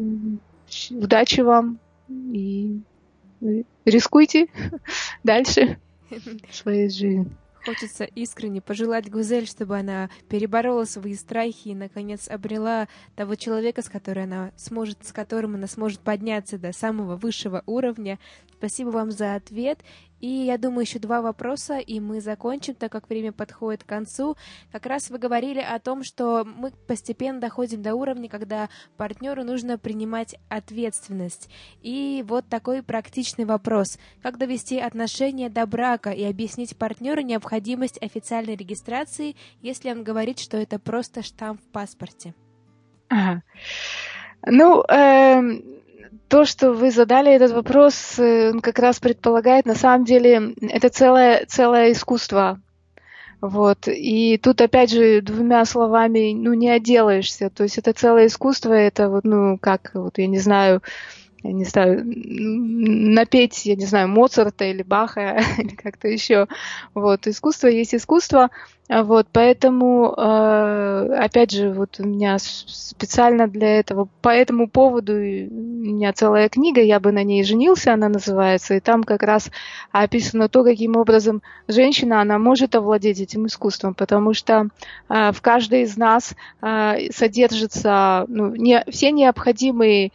удачи вам и рискуйте дальше в своей жизни. Хочется искренне пожелать Гузель, чтобы она переборола свои страхи и, наконец, обрела того человека, с которым она сможет, с которым она сможет подняться до самого высшего уровня. Спасибо вам за ответ. И я думаю, еще два вопроса, и мы закончим, так как время подходит к концу. Как раз вы говорили о том, что мы постепенно доходим до уровня, когда партнеру нужно принимать ответственность. И вот такой практичный вопрос. Как довести отношения до брака и объяснить партнеру необходимость официальной регистрации, если он говорит, что это просто штамп в паспорте? Ага. Ну, эм... то, что вы задали этот вопрос, он как раз предполагает, на самом деле, это целое, целое искусство. Вот. И тут, опять же, двумя словами, ну, не отделаешься. То есть это целое искусство, это вот, ну, как, вот, я не знаю, я не знаю, напеть, я не знаю, Моцарта или Баха, или как-то еще. Вот. Искусство есть искусство. Вот. Поэтому, опять же, вот у меня специально для этого, по этому поводу у меня целая книга, я бы на ней женился, она называется, и там как раз описано то, каким образом женщина, она может овладеть этим искусством, потому что в каждой из нас содержатся, ну, не, все необходимые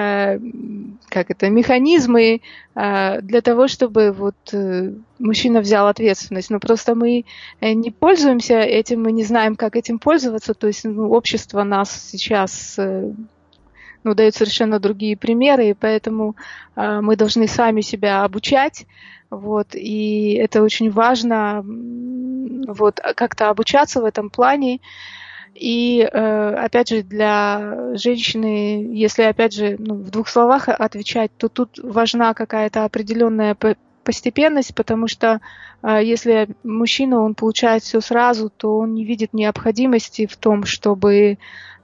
как это, механизмы для того, чтобы вот мужчина взял ответственность. Но просто мы не пользуемся этим, мы не знаем, как этим пользоваться. То есть, ну, общество нас сейчас, ну, дает совершенно другие примеры, и поэтому мы должны сами себя обучать. Вот, и это очень важно, вот, как-то обучаться в этом плане. И, опять же, для женщины, если, опять же, ну, в двух словах отвечать, то тут важна какая-то определенная постепенность, потому что если мужчина, он получает все сразу, то он не видит необходимости в том, чтобы,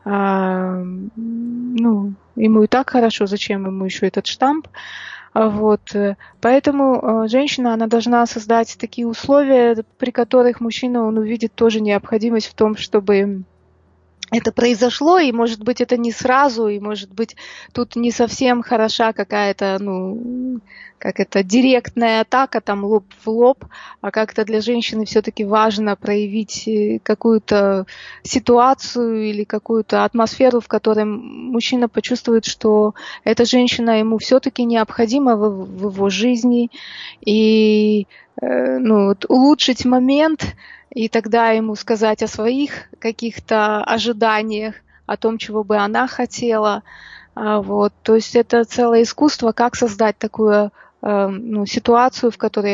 ну, ему и так хорошо, зачем ему еще этот штамп. Вот. Поэтому женщина, она должна создать такие условия, при которых мужчина, он увидит тоже необходимость в том, чтобы это произошло, и, может быть, это не сразу, и, может быть, тут не совсем хороша какая-то, ну, как это, директная атака, там, лоб в лоб, а как-то для женщины все-таки важно проявить какую-то ситуацию или какую-то атмосферу, в которой мужчина почувствует, что эта женщина ему все-таки необходима в, в его жизни, и, ну, вот, улучшить момент, и тогда ему сказать о своих каких-то ожиданиях, о том, чего бы она хотела. Вот. То есть это целое искусство, как создать такую, ну, ситуацию, в которой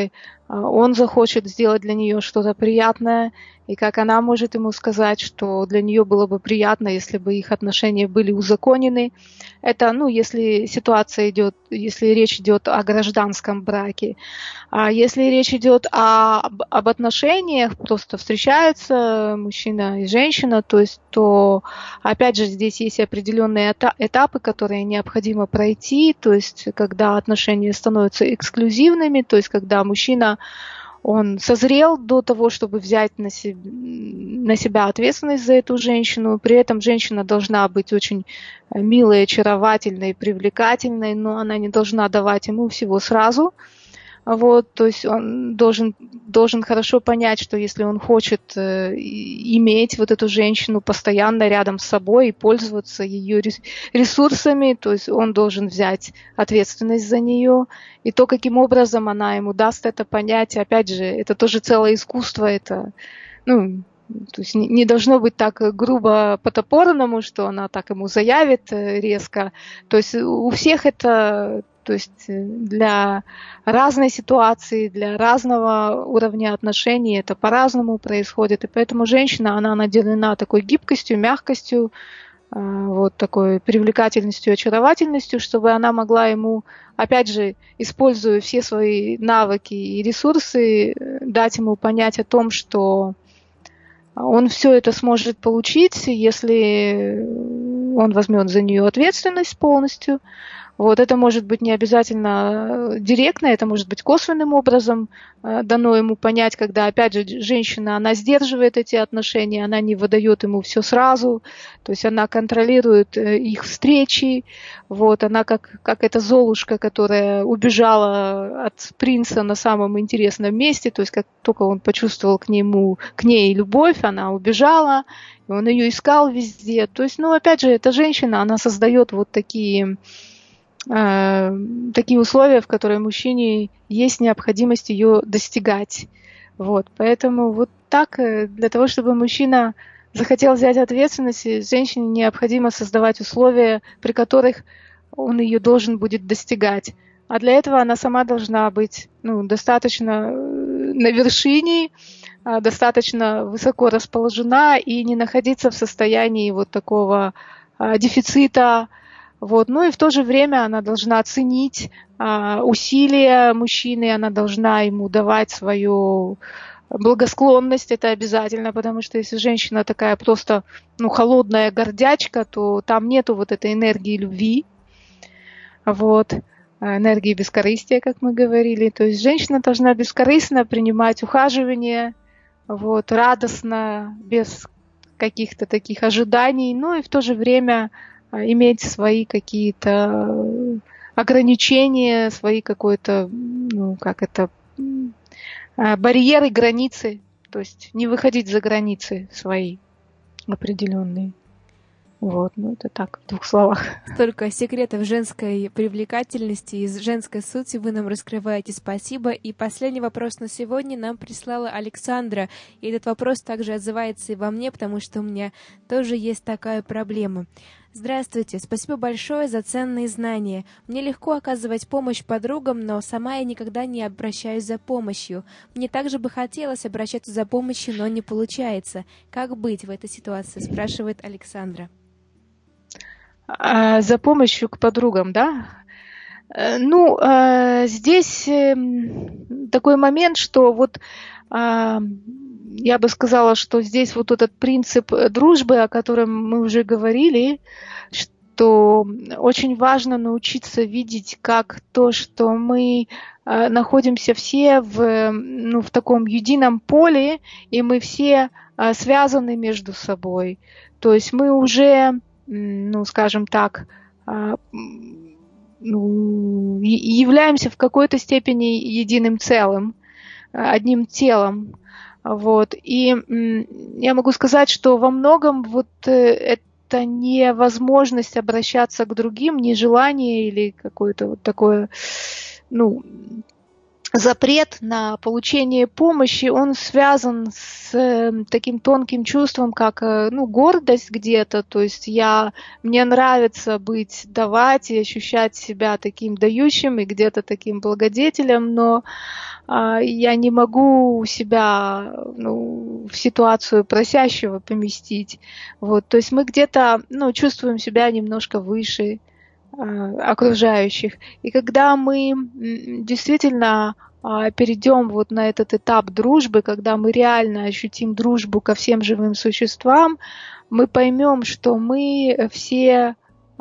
он захочет сделать для нее что-то приятное, и как она может ему сказать, что для нее было бы приятно, если бы их отношения были узаконены. Это, ну, если ситуация идет, если речь идет о гражданском браке. А если речь идет о, об отношениях, просто встречаются мужчина и женщина, то есть, то, опять же, здесь есть определенные этапы, которые необходимо пройти, то есть, когда отношения становятся эксклюзивными, то есть, когда мужчина он созрел до того, чтобы взять на себя, на себя ответственность за эту женщину. При этом женщина должна быть очень милой, очаровательной, привлекательной, но она не должна давать ему всего сразу. Вот, то есть он должен, должен хорошо понять, что если он хочет э, иметь вот эту женщину постоянно рядом с собой и пользоваться ее ресурсами, то есть он должен взять ответственность за нее. И то, каким образом она ему даст это понять, опять же, это тоже целое искусство, это, ну, то есть не, не должно быть так грубо по-топорному, что она так ему заявит резко. То есть у всех это... То есть для разной ситуации, для разного уровня отношений это по-разному происходит. И поэтому женщина, она наделена такой гибкостью, мягкостью, вот такой привлекательностью, очаровательностью, чтобы она могла ему, опять же, используя все свои навыки и ресурсы, дать ему понять о том, что он все это сможет получить, если он возьмет за нее ответственность полностью. Вот это может быть не обязательно директно, это может быть косвенным образом дано ему понять, когда, опять же, женщина, она сдерживает эти отношения, она не выдает ему все сразу, то есть она контролирует их встречи, вот, она как, как эта Золушка, которая убежала от принца на самом интересном месте, то есть как только он почувствовал к нему, к ней любовь, она убежала, и он ее искал везде, то есть, ну, опять же, эта женщина, она создает вот такие... такие условия, в которые мужчине есть необходимость ее достигать. Вот. Поэтому вот так, для того, чтобы мужчина захотел взять ответственность, женщине необходимо создавать условия, при которых он ее должен будет достигать. А для этого она сама должна быть, ну, достаточно на вершине, достаточно высоко расположена и не находиться в состоянии вот такого дефицита. Вот. Ну и в то же время она должна оценить а, усилия мужчины, она должна ему давать свою благосклонность, это обязательно, потому что если женщина такая просто, ну, холодная гордячка, то там нету вот этой энергии любви, вот, энергии бескорыстия, как мы говорили. То есть женщина должна бескорыстно принимать ухаживание, вот, радостно, без каких-то таких ожиданий, ну и в то же время иметь свои какие-то ограничения, свои какой-то, ну, как это, барьеры, границы, то есть не выходить за границы свои определенные. Вот, ну это так, в двух словах. Столько секретов женской привлекательности и женской сути вы нам раскрываете. Спасибо. И последний вопрос на сегодня нам прислала Александра. И этот вопрос также отзывается и во мне, потому что у меня тоже есть такая проблема. Здравствуйте, спасибо большое за ценные знания. Мне легко оказывать помощь подругам, но сама я никогда не обращаюсь за помощью. Мне также бы хотелось обращаться за помощью, но не получается. Как быть в этой ситуации, спрашивает Александра. А, за помощью к подругам, да? Ну, здесь такой момент, что вот я бы сказала, что здесь вот этот принцип дружбы, о котором мы уже говорили, что очень важно научиться видеть как то, что мы находимся все в, ну, в таком едином поле, и мы все связаны между собой. То есть мы уже, ну, скажем так, ну, являемся в какой-то степени единым целым, одним телом. Вот. И я могу сказать, что во многом вот это не возможность обращаться к другим, не желание или какое-то вот такое, ну, запрет на получение помощи, он связан с э, таким тонким чувством, как э, ну, гордость где-то. То есть я, мне нравится быть, давать и ощущать себя таким дающим и где-то таким благодетелем, но э, я не могу себя ну, в ситуацию просящего поместить. Вот. То есть мы где-то ну, чувствуем себя немножко выше окружающих. И когда мы действительно перейдем вот на этот этап дружбы, когда мы реально ощутим дружбу ко всем живым существам, мы поймем, что мы все,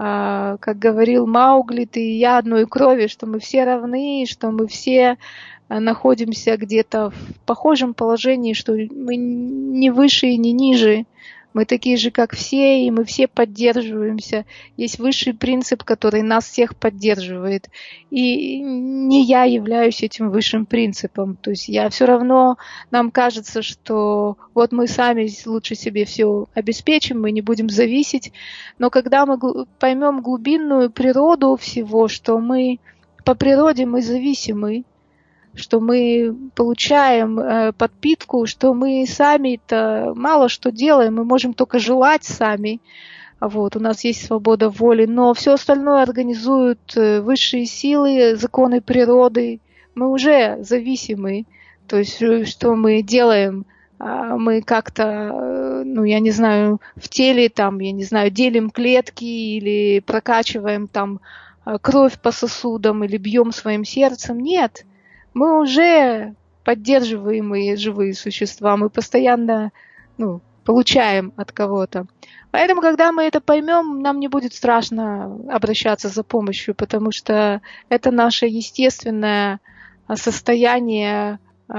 как говорил Маугли, ты и я одной крови, что мы все равны, что мы все находимся где-то в похожем положении, что мы не выше и не ниже. Мы такие же, как все, и мы все поддерживаемся. Есть высший принцип, который нас всех поддерживает. И не я являюсь этим высшим принципом. То есть я все равно, нам кажется, что вот мы сами лучше себе все обеспечим, мы не будем зависеть. Но когда мы поймем глубинную природу всего, что мы по природе мы зависимы, что мы получаем э, подпитку, что мы сами-то мало что делаем, мы можем только желать сами. Вот, у нас есть свобода воли, но все остальное организуют э, высшие силы, законы природы. Мы уже зависимы. То есть, что мы делаем? Мы как-то, э, ну, я не знаю, в теле, там, я не знаю, делим клетки или прокачиваем там кровь по сосудам или бьем своим сердцем. Нет. Мы уже поддерживаемые живые существа, мы постоянно ну, получаем от кого-то. Поэтому, когда мы это поймем, нам не будет страшно обращаться за помощью, потому что это наше естественное состояние,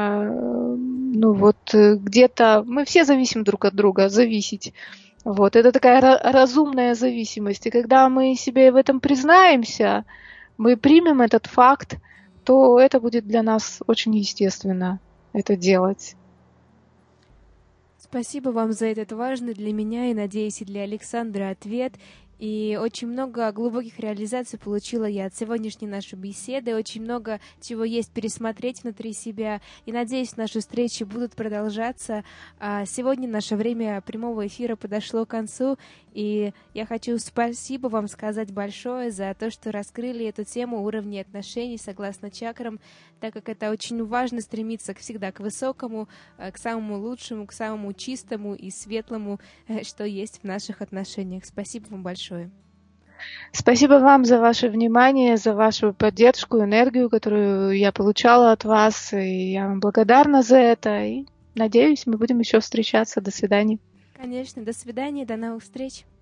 ну вот где-то, мы все зависим друг от друга, зависеть. Вот, это такая разумная зависимость. И когда мы себе в этом признаемся, мы примем этот факт, то это будет для нас очень естественно это делать. Спасибо вам за этот важный для меня и, надеюсь, и для Александра ответ. И очень много глубоких реализаций получила я от сегодняшней нашей беседы. Очень много чего есть пересмотреть внутри себя. И, надеюсь, наши встречи будут продолжаться. А сегодня наше время прямого эфира подошло к концу. И я хочу спасибо вам сказать большое за то, что раскрыли эту тему уровней отношений согласно чакрам, так как это очень важно стремиться всегда к высокому, к самому лучшему, к самому чистому и светлому, что есть в наших отношениях. Спасибо вам большое. Спасибо вам за ваше внимание, за вашу поддержку, энергию, которую я получала от вас. И я вам благодарна за это. И надеюсь, мы будем еще встречаться. До свидания. Конечно, до свидания, до новых встреч.